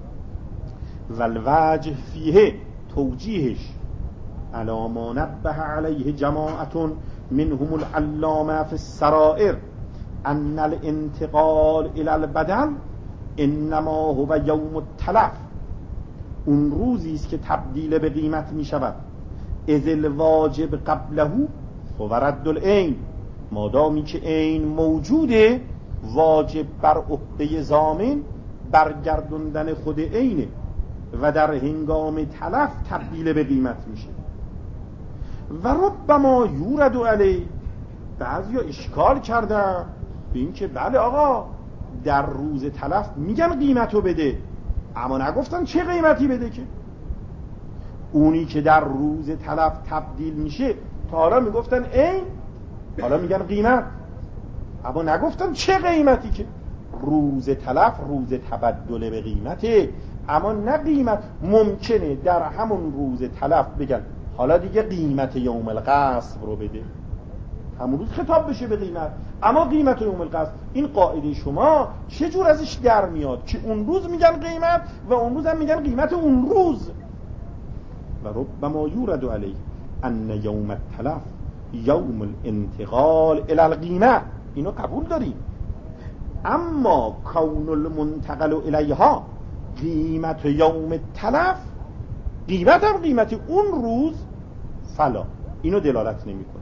Speaker 2: و الوجه فیه توجیهش علی ما نبه علیه جماعت منهم العلامه فی السرائر ان الانتقال الی البدل انما هو یوم التلف. اون روزی است که تبدیل به قیمت می شود، اذ الواجب قبله هو رد العین. مادامی که عین موجوده، واجب بر عهده ضامن برگردوندن خود عینه و در هنگام تلف تبدیل به قیمت میشه. و ربما یورد علی، بعضیا اشکال کردن به این که بله آقا در روز تلف میگن قیمتو بده، اما نگفتن چه قیمتی بده. که اونی که در روز تلف تبدیل میشه، تا حالا میگفتن عین، حالا میگن قیمت، اما نگفتن چه قیمتی. که روز تلف روز تبدل به قیمته، اما نه قیمت. ممکنه در همون روز تلف بگن حالا دیگه قیمت یوم القصب رو بده، همون روز خطاب بشه به قیمت، اما قیمت یوم القصب. این قاعده شما چه جور ازش در میاد که اون روز میگن قیمت و اون روز هم میگن قیمت اون روز؟ و ربما یورد علی ان یوم التلف یوم الانتقال الی القیمه، اینو قبول داریم. اما کون المنتقل الیها قیمت یوم التلف، قیمت هم قیمت اون روز، فلا، اینو دلالت نمی کنه.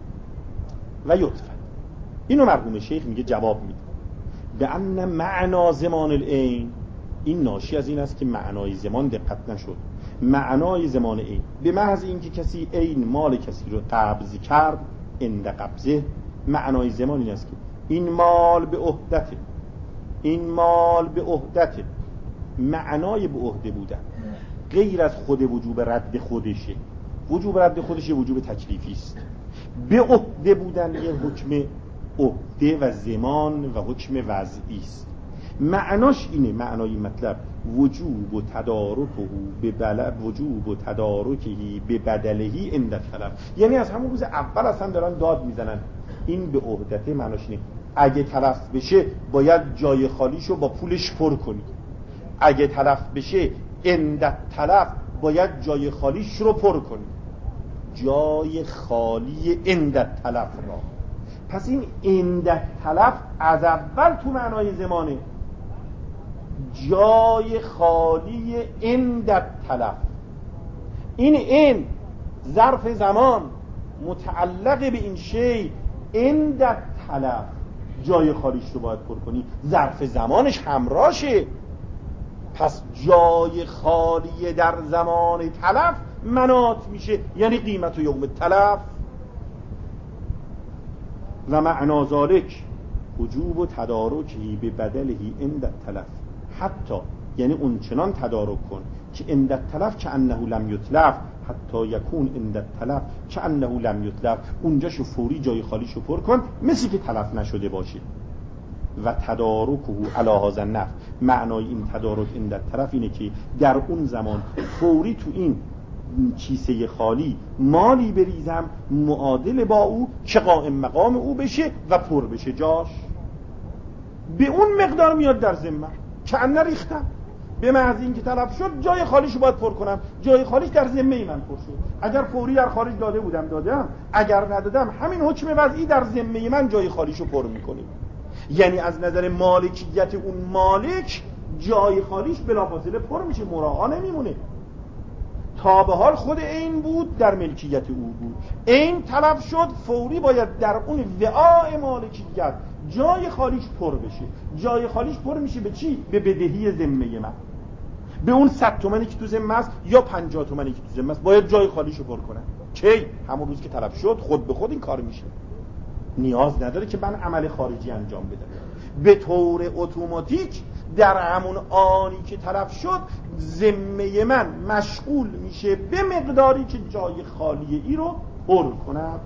Speaker 2: و یطفه، اینو مرحوم شیخ میگه جواب میده به ان معنا زمان العین، این ناشی از این است که معنای زمان دقت نشد. معنای زمان عین به محض اینکه کسی عین مال کسی رو قبض کرد، عند قبضه، معنای زمان این است که این مال به عهدته، این مال به عهدته. معنای به عهده بودن غیر از خود وجوب رد خودشه. وجوب رد خودشه وجوب تکلیفی است. به عهده بودن یه حکم عهده و زمان و حکم وضعی است. معناش اینه، معنای مطلب وجوب و تدارکه به بل وجوب و تدارکهی به بدلهی عند التلف. یعنی از همون روز اول اصلا دارن داد میزنن این به عهدته. معناش اینه اگه تلف بشه باید جای خالیشو با پولش پر کنی، اگه تلف بشه عند التلف باید جای خالیش رو پر کنی، جای خالی عند التلف را. پس این عند التلف از اول تو معنای زمانه، جای خالی عند التلف. این این ظرف زمان متعلق به این شی عند التلف، جای خالیش رو باید پر کنی، ظرف زمانش همراشه. پس جای خالی در زمان تلف منات میشه، یعنی قیمت و یوم تلف. و معنا ذالک وجوب و تدارکی به بدلهی عند التلف، حتی یعنی اون چنان تدارک کن که عند التلف که انه لم یتلف، حتی یکون عند التلف که انه لم یتلف، اونجاشو فوری جای خالیشو پر کن مثل که تلف نشده باشه. و تدارکه علی هذا النحو، معنای این تدارک عند التلف اینه که در اون زمان فوری تو این کیسه خالی مالی بریزم معادل با او که قائم مقام او بشه و پر بشه جاش، به اون مقدار میاد در ذمه که ان ریختم، به محض اینکه تلف شد جای خالیشو باید پر کنم، جای خالیش در ذمه من پر شد. اگر فوری در خارج داده بودم دادم، اگر ندادم همین حکم وضعی در ذمه من جای خالیشو پر میکنه. یعنی از نظر مالکیت اون مالک جای خالیش بلافاصله پر میشه، مراعا نمیمونه. تا به حال خود این بود در ملکیت او بود، این تلف شد فوری باید در اون وعاء مالکیت جای خالیش پر بشه. جای خالیش پر میشه به چی؟ به بدهی ذمه من، به اون صد تومانی که تو ذمه است یا پنجاه تومانی که تو ذمه است باید جای خالیشو پر کنم. کی؟ همون روز که تلف شد خود به خود این کار میشه، نیاز نداره که من عمل خارجی انجام بدم. به طور اتوماتیک در همون آنی که تلف شد ذمه من مشغول میشه به مقداری که جای خالی ای رو پر کنم.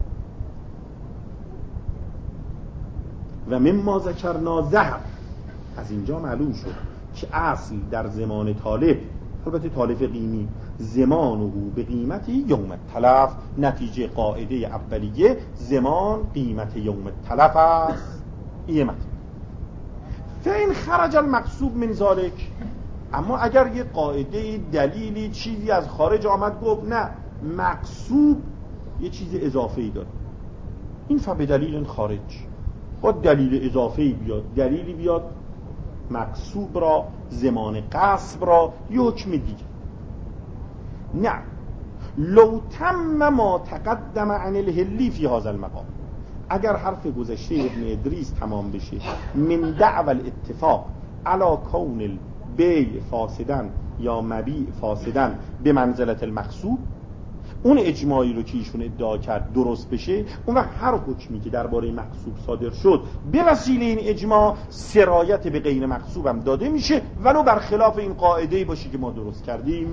Speaker 2: و مما ذکرنا ذهب، از اینجا معلوم شد که اصل در زمان طالب، البته طالب قیمی، زمانه به قیمت یوم التلف، نتیجه قاعده اولیه زمان قیمت یوم التلف است. این مطلب. فین خرج المقصوب من ذالک، اما اگر یه قاعده دلیلی چیزی از خارج آمد گفت نه مقصوب یه چیز اضافه‌ای داره، این فبه دلیل خارج، با دلیل اضافه‌ای بیاد، دلیلی بیاد مقصوب را، زمان قصب را، یه حکم دیگه. نه لو تم ما تقدم عن الهلی فی هذا المقام، اگر حرف گذشته ابن ادریس تمام بشه من دعوى الاتفاق علی کون البیع فاسدن یا مبیع فاسدن به منزلت المقصوب، اون اجماعی رو که ایشون ادعا کرد درست بشه، اون وقت هر حکمی که درباره مقصوب صادر شد به وسیله این اجماع سرایت به غیر مقصوب هم داده میشه، ولو برخلاف این قاعده‌ای باشه که ما درست کردیم.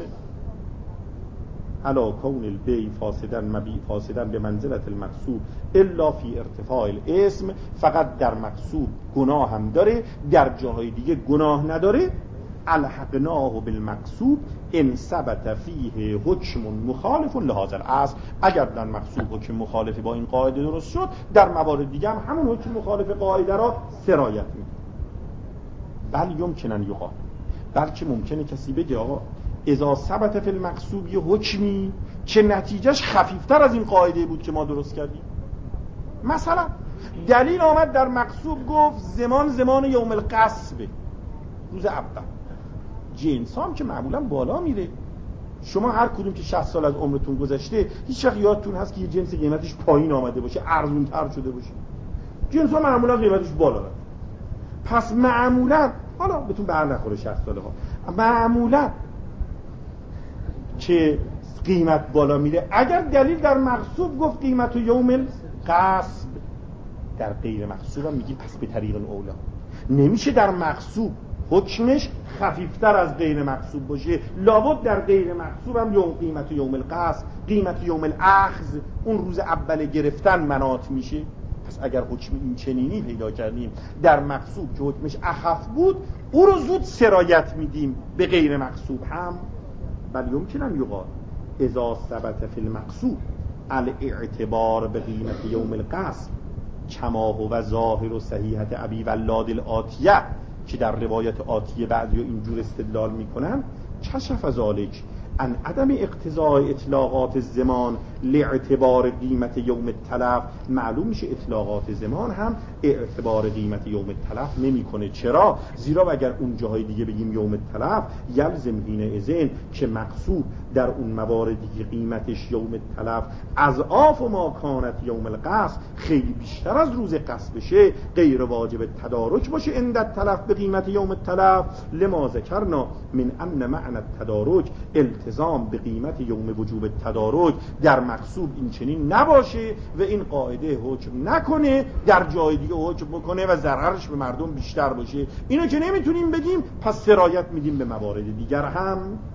Speaker 2: علا کون البیع فاسدن مبیع فاسدن به منزلت المقصوب الا فی ارتفاع الاسم، فقط در مقصوب گناه هم داره، در جاهای دیگه گناه نداره. الحقناه بالمقصوب ان ثبت فیه حکم مخالف لهذا الاصل، اگر در مقصوب حکم مخالف با این قاعده درست شد، در موارد دیگه هم همون حکم مخالف قاعده را سرایت میده. بل یمکن ان یقال، بلکه ممکنه کسی بگه آقا اذا ثبت فی المقصوب یه حکمی که نتیجهش خفیفتر از این قاعده بود که ما درست کردیم، مثلا دلیل آمد در مقصوب گفت زمان زمان یوم القصب، روز اول، جنس هم که معمولا بالا میره. شما هر کدوم که شصت سال از عمرتون گذشته هیچ وقت یادتون هست که یه جنس قیمتش پایین آمده باشه، ارزون تر شده باشه؟ جنس ها معمولا قیمتش بالا رفت. پس معمولا، حالا بهتون بر نخوره شصت ساله ها، معمولا که قیمت بالا میره اگر دلیل در مقصوب گفت قیمت و یوم القصب، در غیر مقصوب هم میگیم پس به طریق اولا. نمیشه در مقصوب حکمش خفیفتر از غیر مقصوب باشه، لابد در غیر مقصوب هم یوم قیمت و یوم القصب، قیمت و یوم الاخذ، اون روز اول گرفتن منات میشه. پس اگر حکم این چنینی پیدا کردیم در مقصوب که حکمش اخف بود، او رو زود سرایت میدیم به غیر مقصوب هم. بل یمکن ان یقال اذا ثبت فی المقصوب الاعتبار به قیمت یوم القصب کما هو ظاهر و صحیحت ابی ولاد الاتیه، که در روایت آتیه بعضی اینجور استدلال میکنن، کشف ذالک عن عدم اقتضاء اطلاقات الزمان لاعتبار قیمت یوم التلف، معلوم میشه اطلاقات زمان هم اعتبار قیمت یوم التلف نمیکنه. چرا؟ زیرا اگر اون جاهای دیگه بگیم یوم التلف یلزم حینئذ که مقصود در اون مواردی که قیمتش یوم التلف اضعاف ما کانت یوم القصد، خیلی بیشتر از روز قصد بشه، غیر واجب تدارک باشه عند التلف به قیمت یوم التلف. لما ذکرنا من ان معنی التدارک التزام به قیمت یوم وجوب التدارک در مقصود این چنین نباشه و این قاعده حکم نکنه، در جای دیگه حکم بکنه و ضررش به مردم بیشتر باشه. اینو که نمیتونیم بگیم، پس سرایت میدیم به موارد دیگر هم؟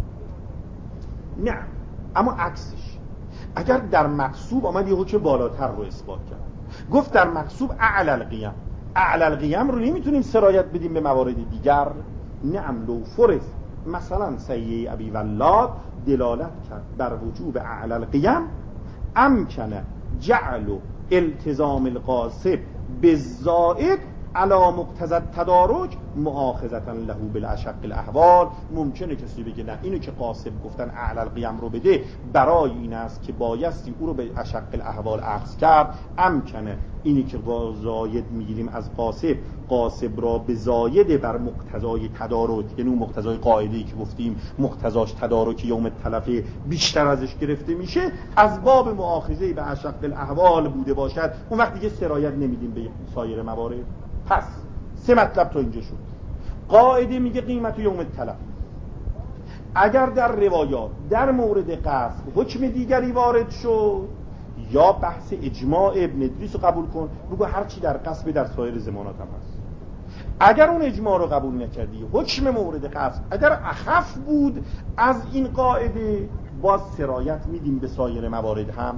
Speaker 2: نه. اما عکسش، اگر در مقصود آمد یه حکم بالاتر رو اثبات کرد، گفت در مقصود اعلی القیم، اعلی القیم رو نمیتونیم سرایت بدیم به موارد دیگر؟ نعم. لو فرض مثلا سیه ابی ولاد دلالت کرد بر وجوب اعلی القیم، امکنه جعل التزام القاسب بالزائد علی مقتضی التدارک مؤاخذة له بالاشق الاحوال. ممکنه کسی بگه نه، اینو که قاسب گفتن اعلی القیم رو بده برای این است که بایستی او رو به اشق الاحوال اخذ کرد. امکنه اینی که با زاید میگیریم از قاسب، قاسب را به زاید بر مقتضای تدارک، یعنی اون مقتضای قاعده‌ای که گفتیم مقتضاش تدارک یوم التلف بیشتر ازش گرفته میشه، از باب مؤاخذه به اشق الاحوال بوده باشد، اون وقت دیگه سرایت نمیدیم به سایر موارد. پس سه مطلب تا اینجا شد. قاعده میگه قیمت یوم التلف. اگر در روایات در مورد قصد حکم دیگری وارد شد، یا بحث اجماع ابن ادریس رو قبول کن، بگو هر چی در قصد در سایر زمانات هم هست. اگر اون اجماع رو قبول نکردی، حکم مورد قصد اگر اخف بود از این قاعده، باز سرایت میدیم به سایر موارد هم.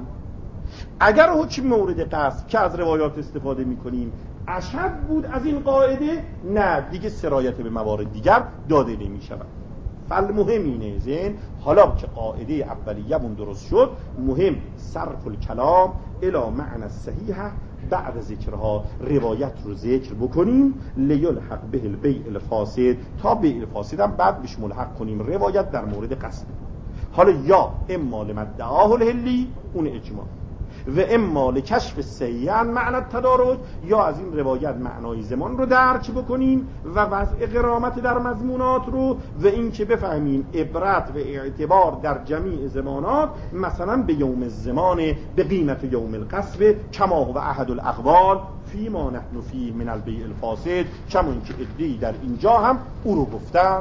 Speaker 2: اگر حکم مورد قصد که از روایات استفاده میکنیم اشد بود از این قاعده، نه دیگه سرایت به موارد دیگر داده نمی شود. فالمهم اینه زین، حالا که قاعده اولیه‌مون درست شد، مهم صرف الکلام الی معنی الصحیح بعد ذکرها، روایت رو ذکر بکنیم لیلحق به البیع الفاسد، تا بیع الفاسد هم بعد بهش ملحق کنیم روایت در مورد قصد. حالا یا اما لمدعاه الهلی، اون اجماع، و اما لکشف الصحیح معنی التدارک، یا از این روایت معنای زمان رو درک بکنیم و وضع غرامت در مضمونات رو، و این که بفهمیم عبرت و اعتبار در جمیع زمانات، مثلا به یوم الزمان به قیمت یوم القصب، کما هو احد الاقوال فی ما نحن فیه من البیع الفاسد، کما اینکه ادعی در اینجا هم او رو گفتن.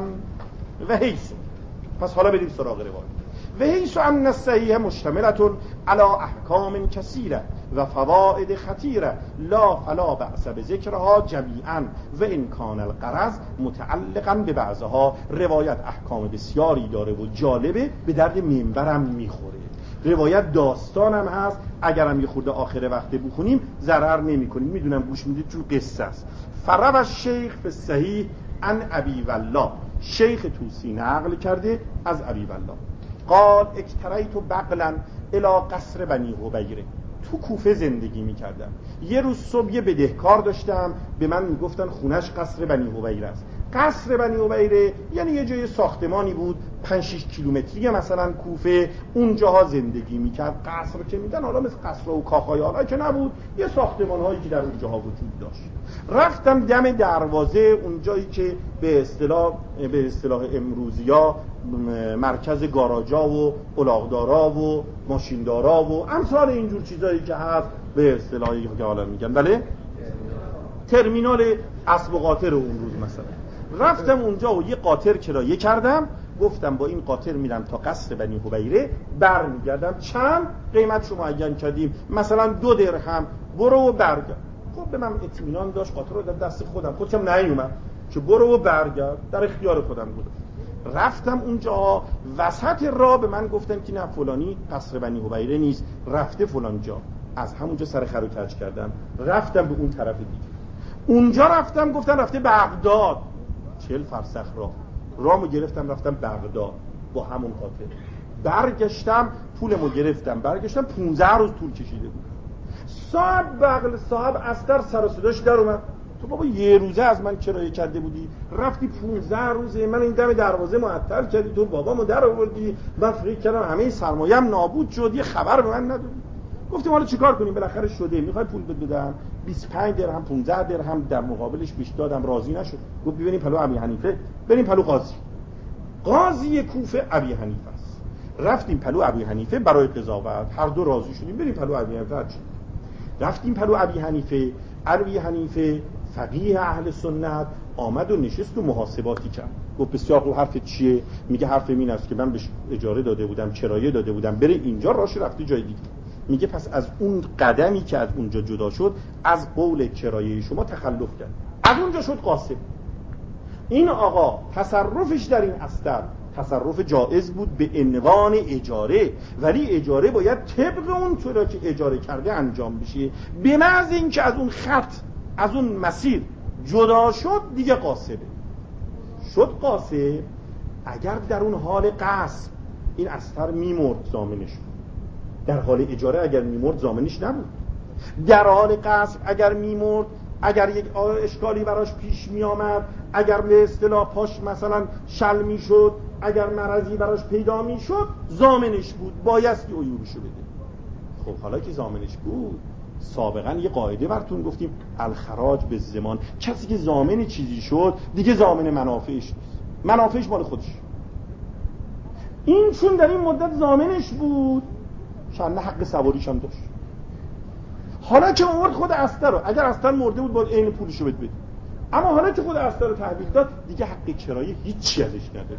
Speaker 2: و حیث، پس حالا بریم سراغ روایت. و حیث ان الصحیح مشتملة علی احکام کثیره و فواید خطیره لا فلا بأس بذکرها جمیعا و ان کان الغرض متعلقا به بعضها. روایت احکام بسیاری داره و جالبه، به درد منبرم میخوره. روایت داستانم هست، اگرم یه خورده آخر وقت بخونیم ضرر نمیکنیم، میدونم گوش میدید چون قصه است. فرو الشیخ فی الصحیح عن ابی والله، شیخ توسی نقل کرده از ابی والله قال اکتریت بغلا الی قصر بنی حبیره. تو کوفه زندگی میکردم، یه روز صبح یه بدهکار داشتم، به من میگفتن خونش قصر بنی حبیره است. قصر بنی حبیره یعنی یه جای ساختمانی بود پنج شش کیلومتری مثلا کوفه، اونجاها زندگی میکرد. قصر که میگن حالا مثل قصر و کاخهای حالا که نبود، یه ساختمانهایی که در اونجاها وجود داشت. رفتم دم دروازه اونجایی که به اصطلاح به اصطلاح امروزیا مرکز گاراژا و الاغدارا و ماشیندارا و امثال اینجور چیزایی که هست، به اصطلاحی که حالا میگن بله ترمینال اسب و قاطر اون روز مثلا. رفتم اونجا و یه قاطر کرایه کردم، گفتم با این قاطر میرم تا قصر بنی حبیره، برمیگردم. چند قیمت شما معین کردیم؟ مثلا دو درهم، برو و برگرد. خب به من اطمینان داشت، قاطر رو در دست خودم، خودم نیومد که برو و برگرد، در اختیار خودم بود. رفتم اونجا، وسط راه به من گفتن که نه فلانی قصر بنی حبیره نیست، رفته فلان جا. از همونجا سر خر و کج کردم، رفتم به اون طرف دیگه. اونجا رفتم گفتن رفته بغداد، چهل فرسخ راه رامو گرفتم رفتم بغداد با همون قاطر. برگشتم پولمو گرفتم برگشتم، پونزده روز طول کشیده بود. صاحب بغل صاحب استر سر و صداش در اومد، تو بابا یه روزه از من کرایه کرده بودی، رفتی پونزده روزه من این دم دروازه معطل کردی، تو بابامو در آوردی، من فکر کردم همه سرمایه‌ام نابود شد، یه خبر به من ندادی. گفتیم حالا چیکار کنیم؟ بالاخره شده، میخوای پول بد بدم؟ بیست و پنج درهم پونزده درهم در مقابلش بیش دادم، راضی نشد. گفت بریم پلو ابی حنیفه، بریم پلو قاضی. قاضی کوفه ابی حنیفه است. رفتیم پلو ابی حنیفه برای قضاوت، هر دو راضی شدیم بریم پلو ابی حنیفه. رفتیم پلو ابی حنیفه. ابی حنیفه فقیه اهل سنت آمد و نشست و محاسباتی کرد. گفت بسیار خوب، حرف چیه؟ میگه حرف این است که من بهش اجاره داده بودم، کرایه داده بودم، بره اینجا، راش رفته جای دیگه. میگه پس از اون قدمی که از اونجا جدا شد، از قول کرایه شما تخلف کرد، از اونجا شد قاصد. این آقا تصرفش در این استر تصرف جائز بود به عنوان اجاره، ولی اجاره باید طبق اون طوری که اجاره کرده انجام بشه. به محض اینکه از اون خط، از اون مسیر جدا شد، دیگه قاصده شد. قاصد اگر در اون حال غصب این استر میمرد ضامنش بود، در حال اجاره اگر میمرد ضامنش نبود. در حال غصب اگر میمرد، اگر یک اشکالی براش پیش می آمد، اگر به اصطلاح پاش مثلا شل می شد، اگر مرضی براش پیدا می شد، ضامنش بود، بایستی عیوبشو بده. خب حالا که ضامنش بود، سابقا یه قاعده براتون گفتیم، الخراج به زمان. کسی که ضامن چیزی شد دیگه ضامن منافعش نیست، منافعش مال خودش. این چون در این مدت ضامنش بود، چند حق سواریش هم داشت. حالا که آورد خود استر رو، اگر استر مرده بود باید عین پولشو بده بده، اما حالا که خود استر رو تحویل داد، دیگه حق کرایه هیچی ازش نداره.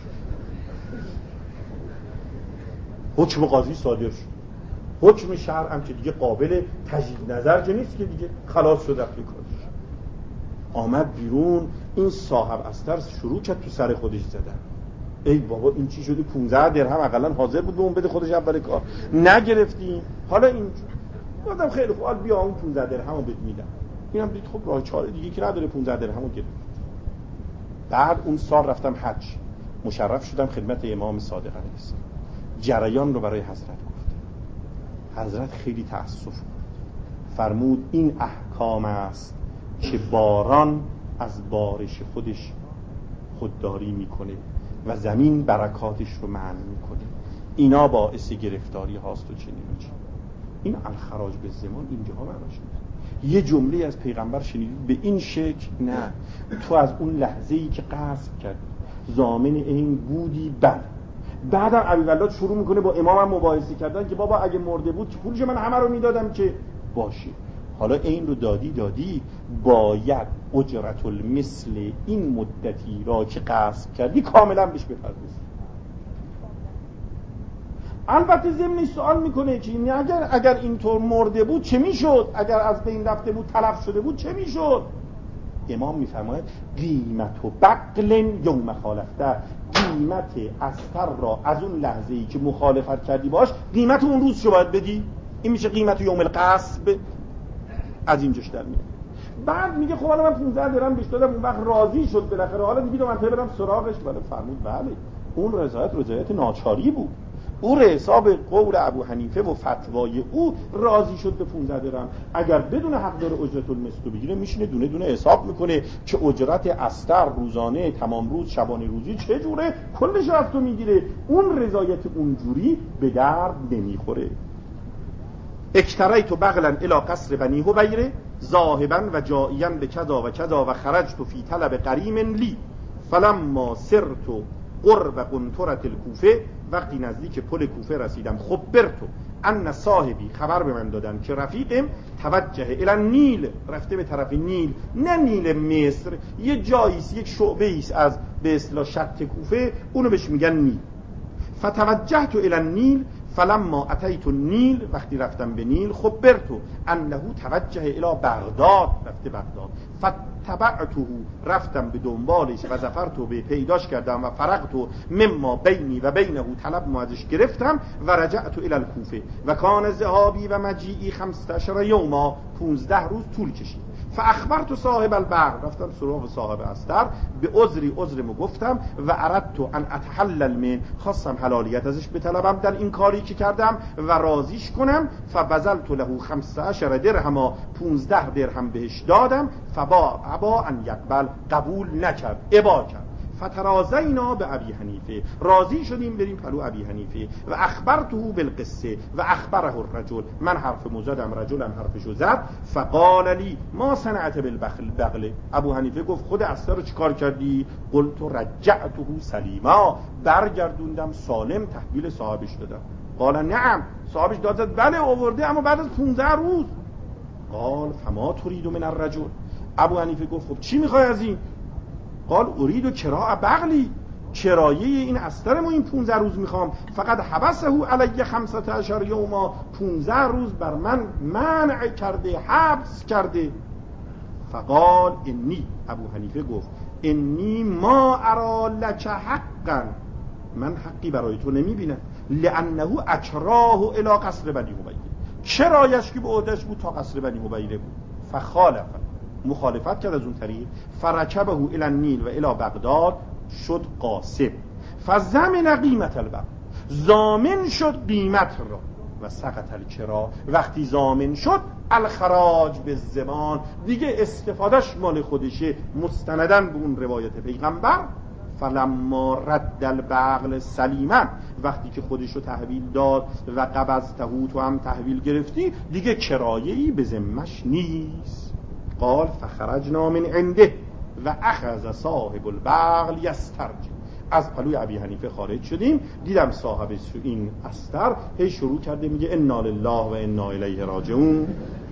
Speaker 2: حکم قاضی صادر شد، حکم شرع هم که دیگه قابل تجدید نظر که نیست، که دیگه خلاص شد رفت کارش. آمد بیرون، این صاحب استر شروع کرد تو سر خودش زدن. ای بابا این چی شدی؟ پونزده درهم حداقل حاضر بود به اون بده، خودش اول کار نگرفتیم، حالا این گفتم خیلی خوب، بیا اون پونزده درهمو بهت میدم. اینم دید خب راه چاره دیگه که نداره، پونزده درهمو گرفت. بعد اون سال رفتم حج، مشرف شدم خدمت امام صادق علیه السلام. جریان رو برای حضرت گفتم. حضرت خیلی تأسف بود، فرمود این احکام است که باران از بارش خودش خودداری میکنه و زمین برکاتش رو منع میکنه، اینا باعث گرفتاری هاست و چنین و چنین. این الخراج به زمان اینجاها معناش نیست. یه جمله از پیغمبر شنیدید به این شکل؟ نه. تو از اون لحظه‌ای که غصب کردی ضامن این بودی، بله. بعدم ابوالولاد شروع میکنه با امامم مباحثه کردن که بابا اگه مرده بود که پولش من همه رو میدادم که باشه. حالا این رو دادی دادی باید اجرت المثل این مدتی را که غصب کردی کاملا بهش بپردازی. البته ضمن سوال میکنه که اگر اگر اینطور مرده بود چه میشد؟ اگر از بین رفته بود، تلف شده بود چه میشد؟ امام میفرماید قیمت و بقل یوم خالفته، قیمت استر را از اون لحظه ای که مخالفت کردی باش، قیمت اون روز شو باید بدی. این میشه قیمت یوم القصب. از اینجاش در میاد. بعد میگه خب حالا من پونزده درهم بهش دادم، اون وقت راضی شد بالاخره، حالا دیگه دو مرتبه برم سراغش. بله فرمود بله، اون رضایت رضایت ناچاری بود، او حساب قول ابو حنیفه و فتوای او راضی شد به پونزده درهم. اگر بدون حق داره اجرت المثل بگیره، میشینه دونه دونه حساب میکنه که اجرت استر روزانه، تمام روز، شبانه روزی چه جوره، کلش از تو میگیره. اون رضایت اونجوری به درد نمیخوره. اکتریت بغلا الی قصر بنی هبیره ذاهبا و جائیا به کذا و کذا و خرجت فی طلب قریم لی فلما سرت قرب قنطرة الکوفه، وقتی نزدیک پل کوفه رسیدم، خبرتو ان صاحبی، خبر به من دادن که رفیقم توجه الی النیل، رفته به طرف نیل، نه نیل مصر، یه جاییست، یک شعبه‌ایست از به اصطلاح شط کوفه، اونو بهش میگن نیل. فتوجهت الی النیل فلما اتیت النیل، وقتی رفتم به نیل، خبرتو انه توجه الی بغداد، رفته بغداد. فتبعته، رفتم به دنبالش، و ظفرتو، به پیداش کردم، و فرقتو مما بینی و بینه، طلب ما ازش گرفتم، و رجعت الی الکوفه و کان ذهابی و مجیئی خمسة عشر یوما، پونزده روز طول کشید. فاخبرت صاحب البغل، رفتم سراغ صاحب استر، به عذری عذرمو گفتم و اردت ان اتحلل من، خواستم حلالیت ازش بطلبم در این کاری که کردم و راضیش کنم. فبذلت له خمسة عشر درهم، پونزده درهم بهش دادم. فبا ابا ان یقبل، قبول نکرد، ابا کرد. فترازینا به ابی حنیفه، راضی شدیم بریم پلو ابی حنیفه. و اخبرته بالقصه و اخبره الرجل، من حرف مزدم، رجلم حرفشو زد. فقال لی ما صنعت بالبغل، ابو حنیفه گفت خود استر رو چیکار کردی؟ قلت رجعته سلیما، برگردوندم سالم، تحویل صاحبش دادم. قال نعم، صاحبش داد زد بله آورده، اما بعد از پونزده روز. قال فما تريد من الرجل، ابو حنیفه گفت خب چی میخوای از این؟ قال اريد و کراء بغلی، کرایه این استرمو این پونزده روز میخوام. فقط حبسه علی خمسة عشر یوما، پونزده روز بر من منع کرده، حبس کرده. فقال انی، ابو حنیفه گفت انی ما ارا لک حقا، من حقی برای تو نمیبینم. لانه اکراه الی قصر بنی حبیره، کرایش که به عهده‌اش بود تا قصر بنی حبیره بود. فخالف، مخالفت کرد از اون طریق. فرکبه الی النیل و الی بغداد، شد قاسب. فضمن قیمت البغل، ضامن شد قیمت را. و سقط الکرا، وقتی ضامن شد الخراج به زمان، دیگه استفادهش مال خودشه، مستندن به اون روایت پیغمبر. فلما رد البغل سلیما، وقتی که خودشو تحویل داد و قبضته تو هم تحویل گرفتی، دیگه کرایه‌ای به ذمش نیست. قال فخرجنا من عنده و اخذ صاحب البغل یسترجع، از پلوی ابی حنیفه خارج شدیم، دیدم صاحب این استر هی شروع کرده میگه انا لله و انا الیه راجعون.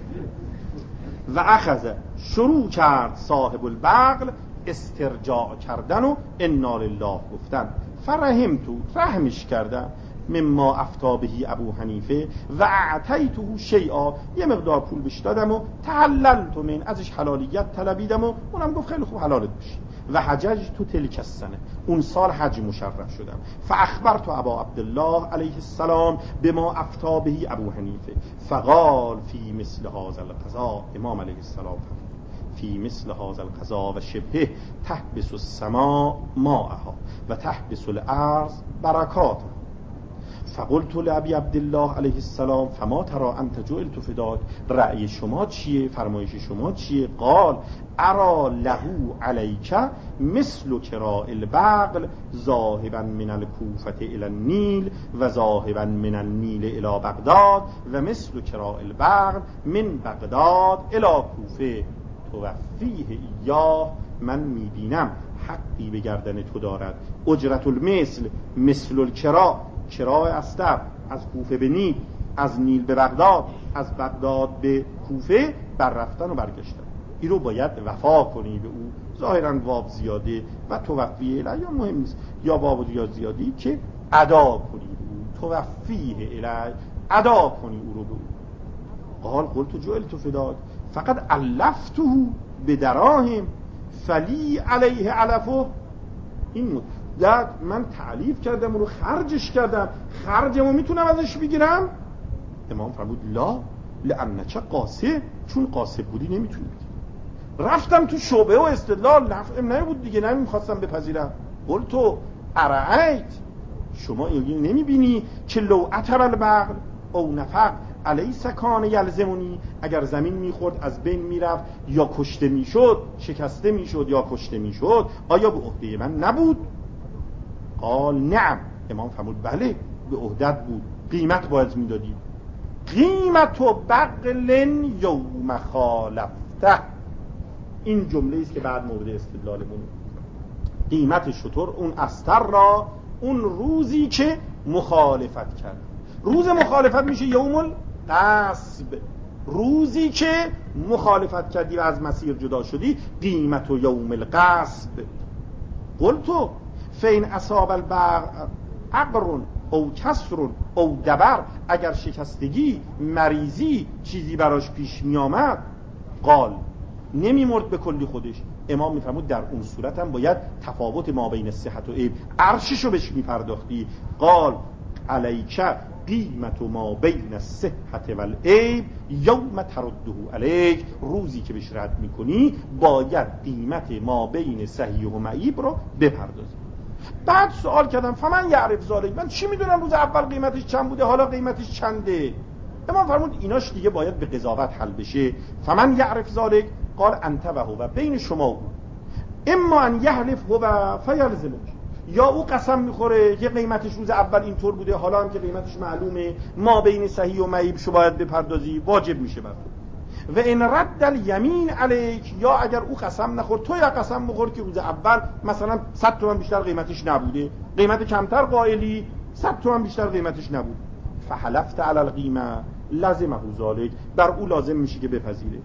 Speaker 2: و اخذ، شروع کرد صاحب البغل استرجاع کردن و انا لله گفتن. فرحمتو، رحمش کردم. مما افتا بهی ابو حنیفه و اعطیته شیئا، یه مقدار پول بهش دادم و تحللت من، ازش حلالیت طلبیدم و اونم گفت خیلی خوب حلالت بشه. و حجج تو تلک السنه، اون سال حج مشرف شدم. فاخبرت ابا عبدالله علیه السلام بما افتا بهی ابو حنیفه فقال فی مثل هذا القضاء، امام علیه السلام فی مثل هذا القضاء و شبهه تحبس السماء ماءها و تحبس الارض برکاتها. فقلت لابی عبدالله علیه السلام فما ترى انت جعلت فداک، رأی شما چیه، فرمایش شما چیه؟ قال ارا له علیک مثل کراء البغل ذاهبا من الکوفة الى النیل و ذاهبا من النیل الى بغداد و مثل کراء البغل من بغداد الى کوفه توفیه ایاه، من میبینم حقی به گردن تو دارد. اجرت المثل مثل الکراء، کرای استر از کوفه به نیل، از نیل به بغداد، از بغداد به کوفه، بر رفتن و برگشتن. این رو باید وفا کنی به او. ظاهرا واب زیاده و توفیه الی، یا مهم نیست، یا واب یا زیادی که ادا کنی به او، توفیه الی، ادا کنی او رو به او. قال قلت جعلت فداک فقط علفته به دراهم فلی علیه علفه، این مدت من تعلیف کردم اون رو، خرجش کردم، خرجمو میتونم ازش بگیرم؟ امام فرمود لا لانک قاسب، چون قاسب بودی نمیتونی بگیری. رفتم تو شبهه و استدلال، نفعم نمیبود دیگه، نمیخواستم بپذیرم. قلت تو ارعیت، شما نمیبینی که لو اتر البغل او نفق الیس کان یلزمونی، اگر زمین میخورد از بین میرفت یا کشته میشد، شکسته میشد یا کشته میشد، آیا به عهده من نبود؟ قال نعم، امام فرمود بله به عهدت بود، قیمت باید میدادی. قیمت و بغل یوم خالفته، این جمله است که بعد مورد استدلالمونه. قیمت شطور اون استر را اون روزی که مخالفت کرد، روز مخالفت میشه یوم القصب، روزی که مخالفت کردی و از مسیر جدا شدی، قیمت و یوم القصب. قلتو فین اصاب البغل عقر او کسر او دبر، اگر شکستگی، مریضی، چیزی براش پیش می آمد، قال نمی مرد به کلی خودش. امام می فرمود در اون صورت هم باید تفاوت ما بین صحت و عیب عرششو بهش می پرداختی. قال علیک قیمت ما بین الصحة والعیب یوم ترده علیک، روزی که بهش رد میکنی باید قیمت ما بین صحیح و معیب رو بپردازی. بعد سوال کردم فمن یعرف ذالک، من چی میدونم روز اول قیمتش چند بوده حالا قیمتش چنده؟ امام فرمود ایناش دیگه باید به قضاوت حل بشه. فمن یعرف ذالک قال انت و هو، بین شما او، اما ان یحلف هو فیلزمک، یا او قسم میخوره که قیمتش روز اول اینطور بوده حالا هم که قیمتش معلومه ما بین صحیح و معیب شو باید بپردازی، واجب میشه بر تو. و ان رد الیمین علیک، یا اگر او قسم نخورد تو یا قسم بخور که روز اول مثلا صد تومن بیشتر قیمتش نبوده، قیمت کمتر قائلی، صد تومن بیشتر قیمتش نبود، فحلفت علی القیمه لازمه ذالک، بر او لازم میشه که بپذیره.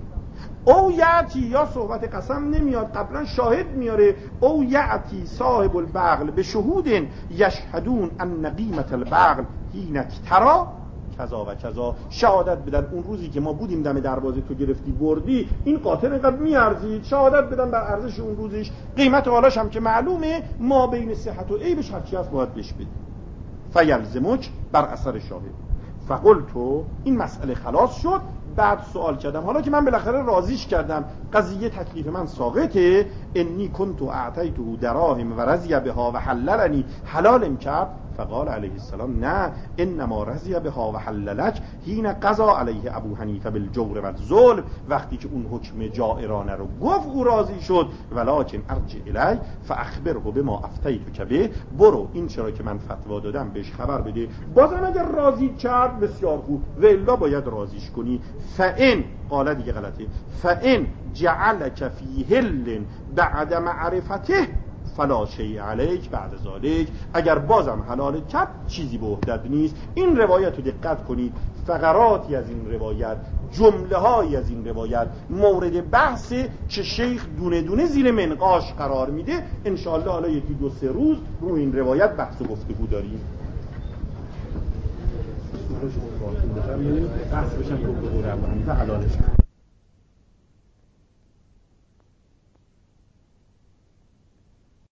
Speaker 2: او یعتی، یا صحبت قسم نمیاد قبلا شاهد میاره، او یعتی صاحب البغل به شهود یشهدون ان قیمت البغل هینک ترا کذا و کذا، شهادت بدن اون روزی که ما بودیم دم دروازه تو گرفتی بردی این قاطر اینقدر میارزید، شهادت بدن بر ارزش اون روزش، قیمت حالاش هم که معلومه ما بین صحت و عیبش هرچی هست باید بهش بدی. فیلزمک، بر اثر شاهد. فقلتو، این مسئله خلاص شد. بعد سوال کردم حالا که من بالاخره راضیش کردم قضیه تکلیف من ساقطه، انی کنتو اعطیته دراهم و رضی بها و حللنی، حلالم کرد. فقال علیه السلام نه، انما رضی بها و حللک حین قضا علیه ابو حنیفه بالجور و الظلم، وقتی که اون حکم جائرانه رو گفت او راضی شد. ولکن ارجع الی فاخبره بما افتیتک به، برو این چرا که من فتوا دادم بهش خبر بده، بازم اگر راضی کرد بسیار خوب و الا باید راضیش کنی. فان، قال دیگه غلطه، فان جعلک فی حل بعد معرفته فلا شیء علیک بعد ذالک، اگر بازم حلال کرد چیزی به عهدت نیست. این روایت رو دقت کنید، فقراتی از این روایت، جمله های از این روایت مورد بحث که شیخ دونه دونه زیر منقاش قرار میده. انشاءالله حالا یکی دو سه روز رو این روایت بحث و گفتگو داریم. بحث بشن گفتگو رو حلالش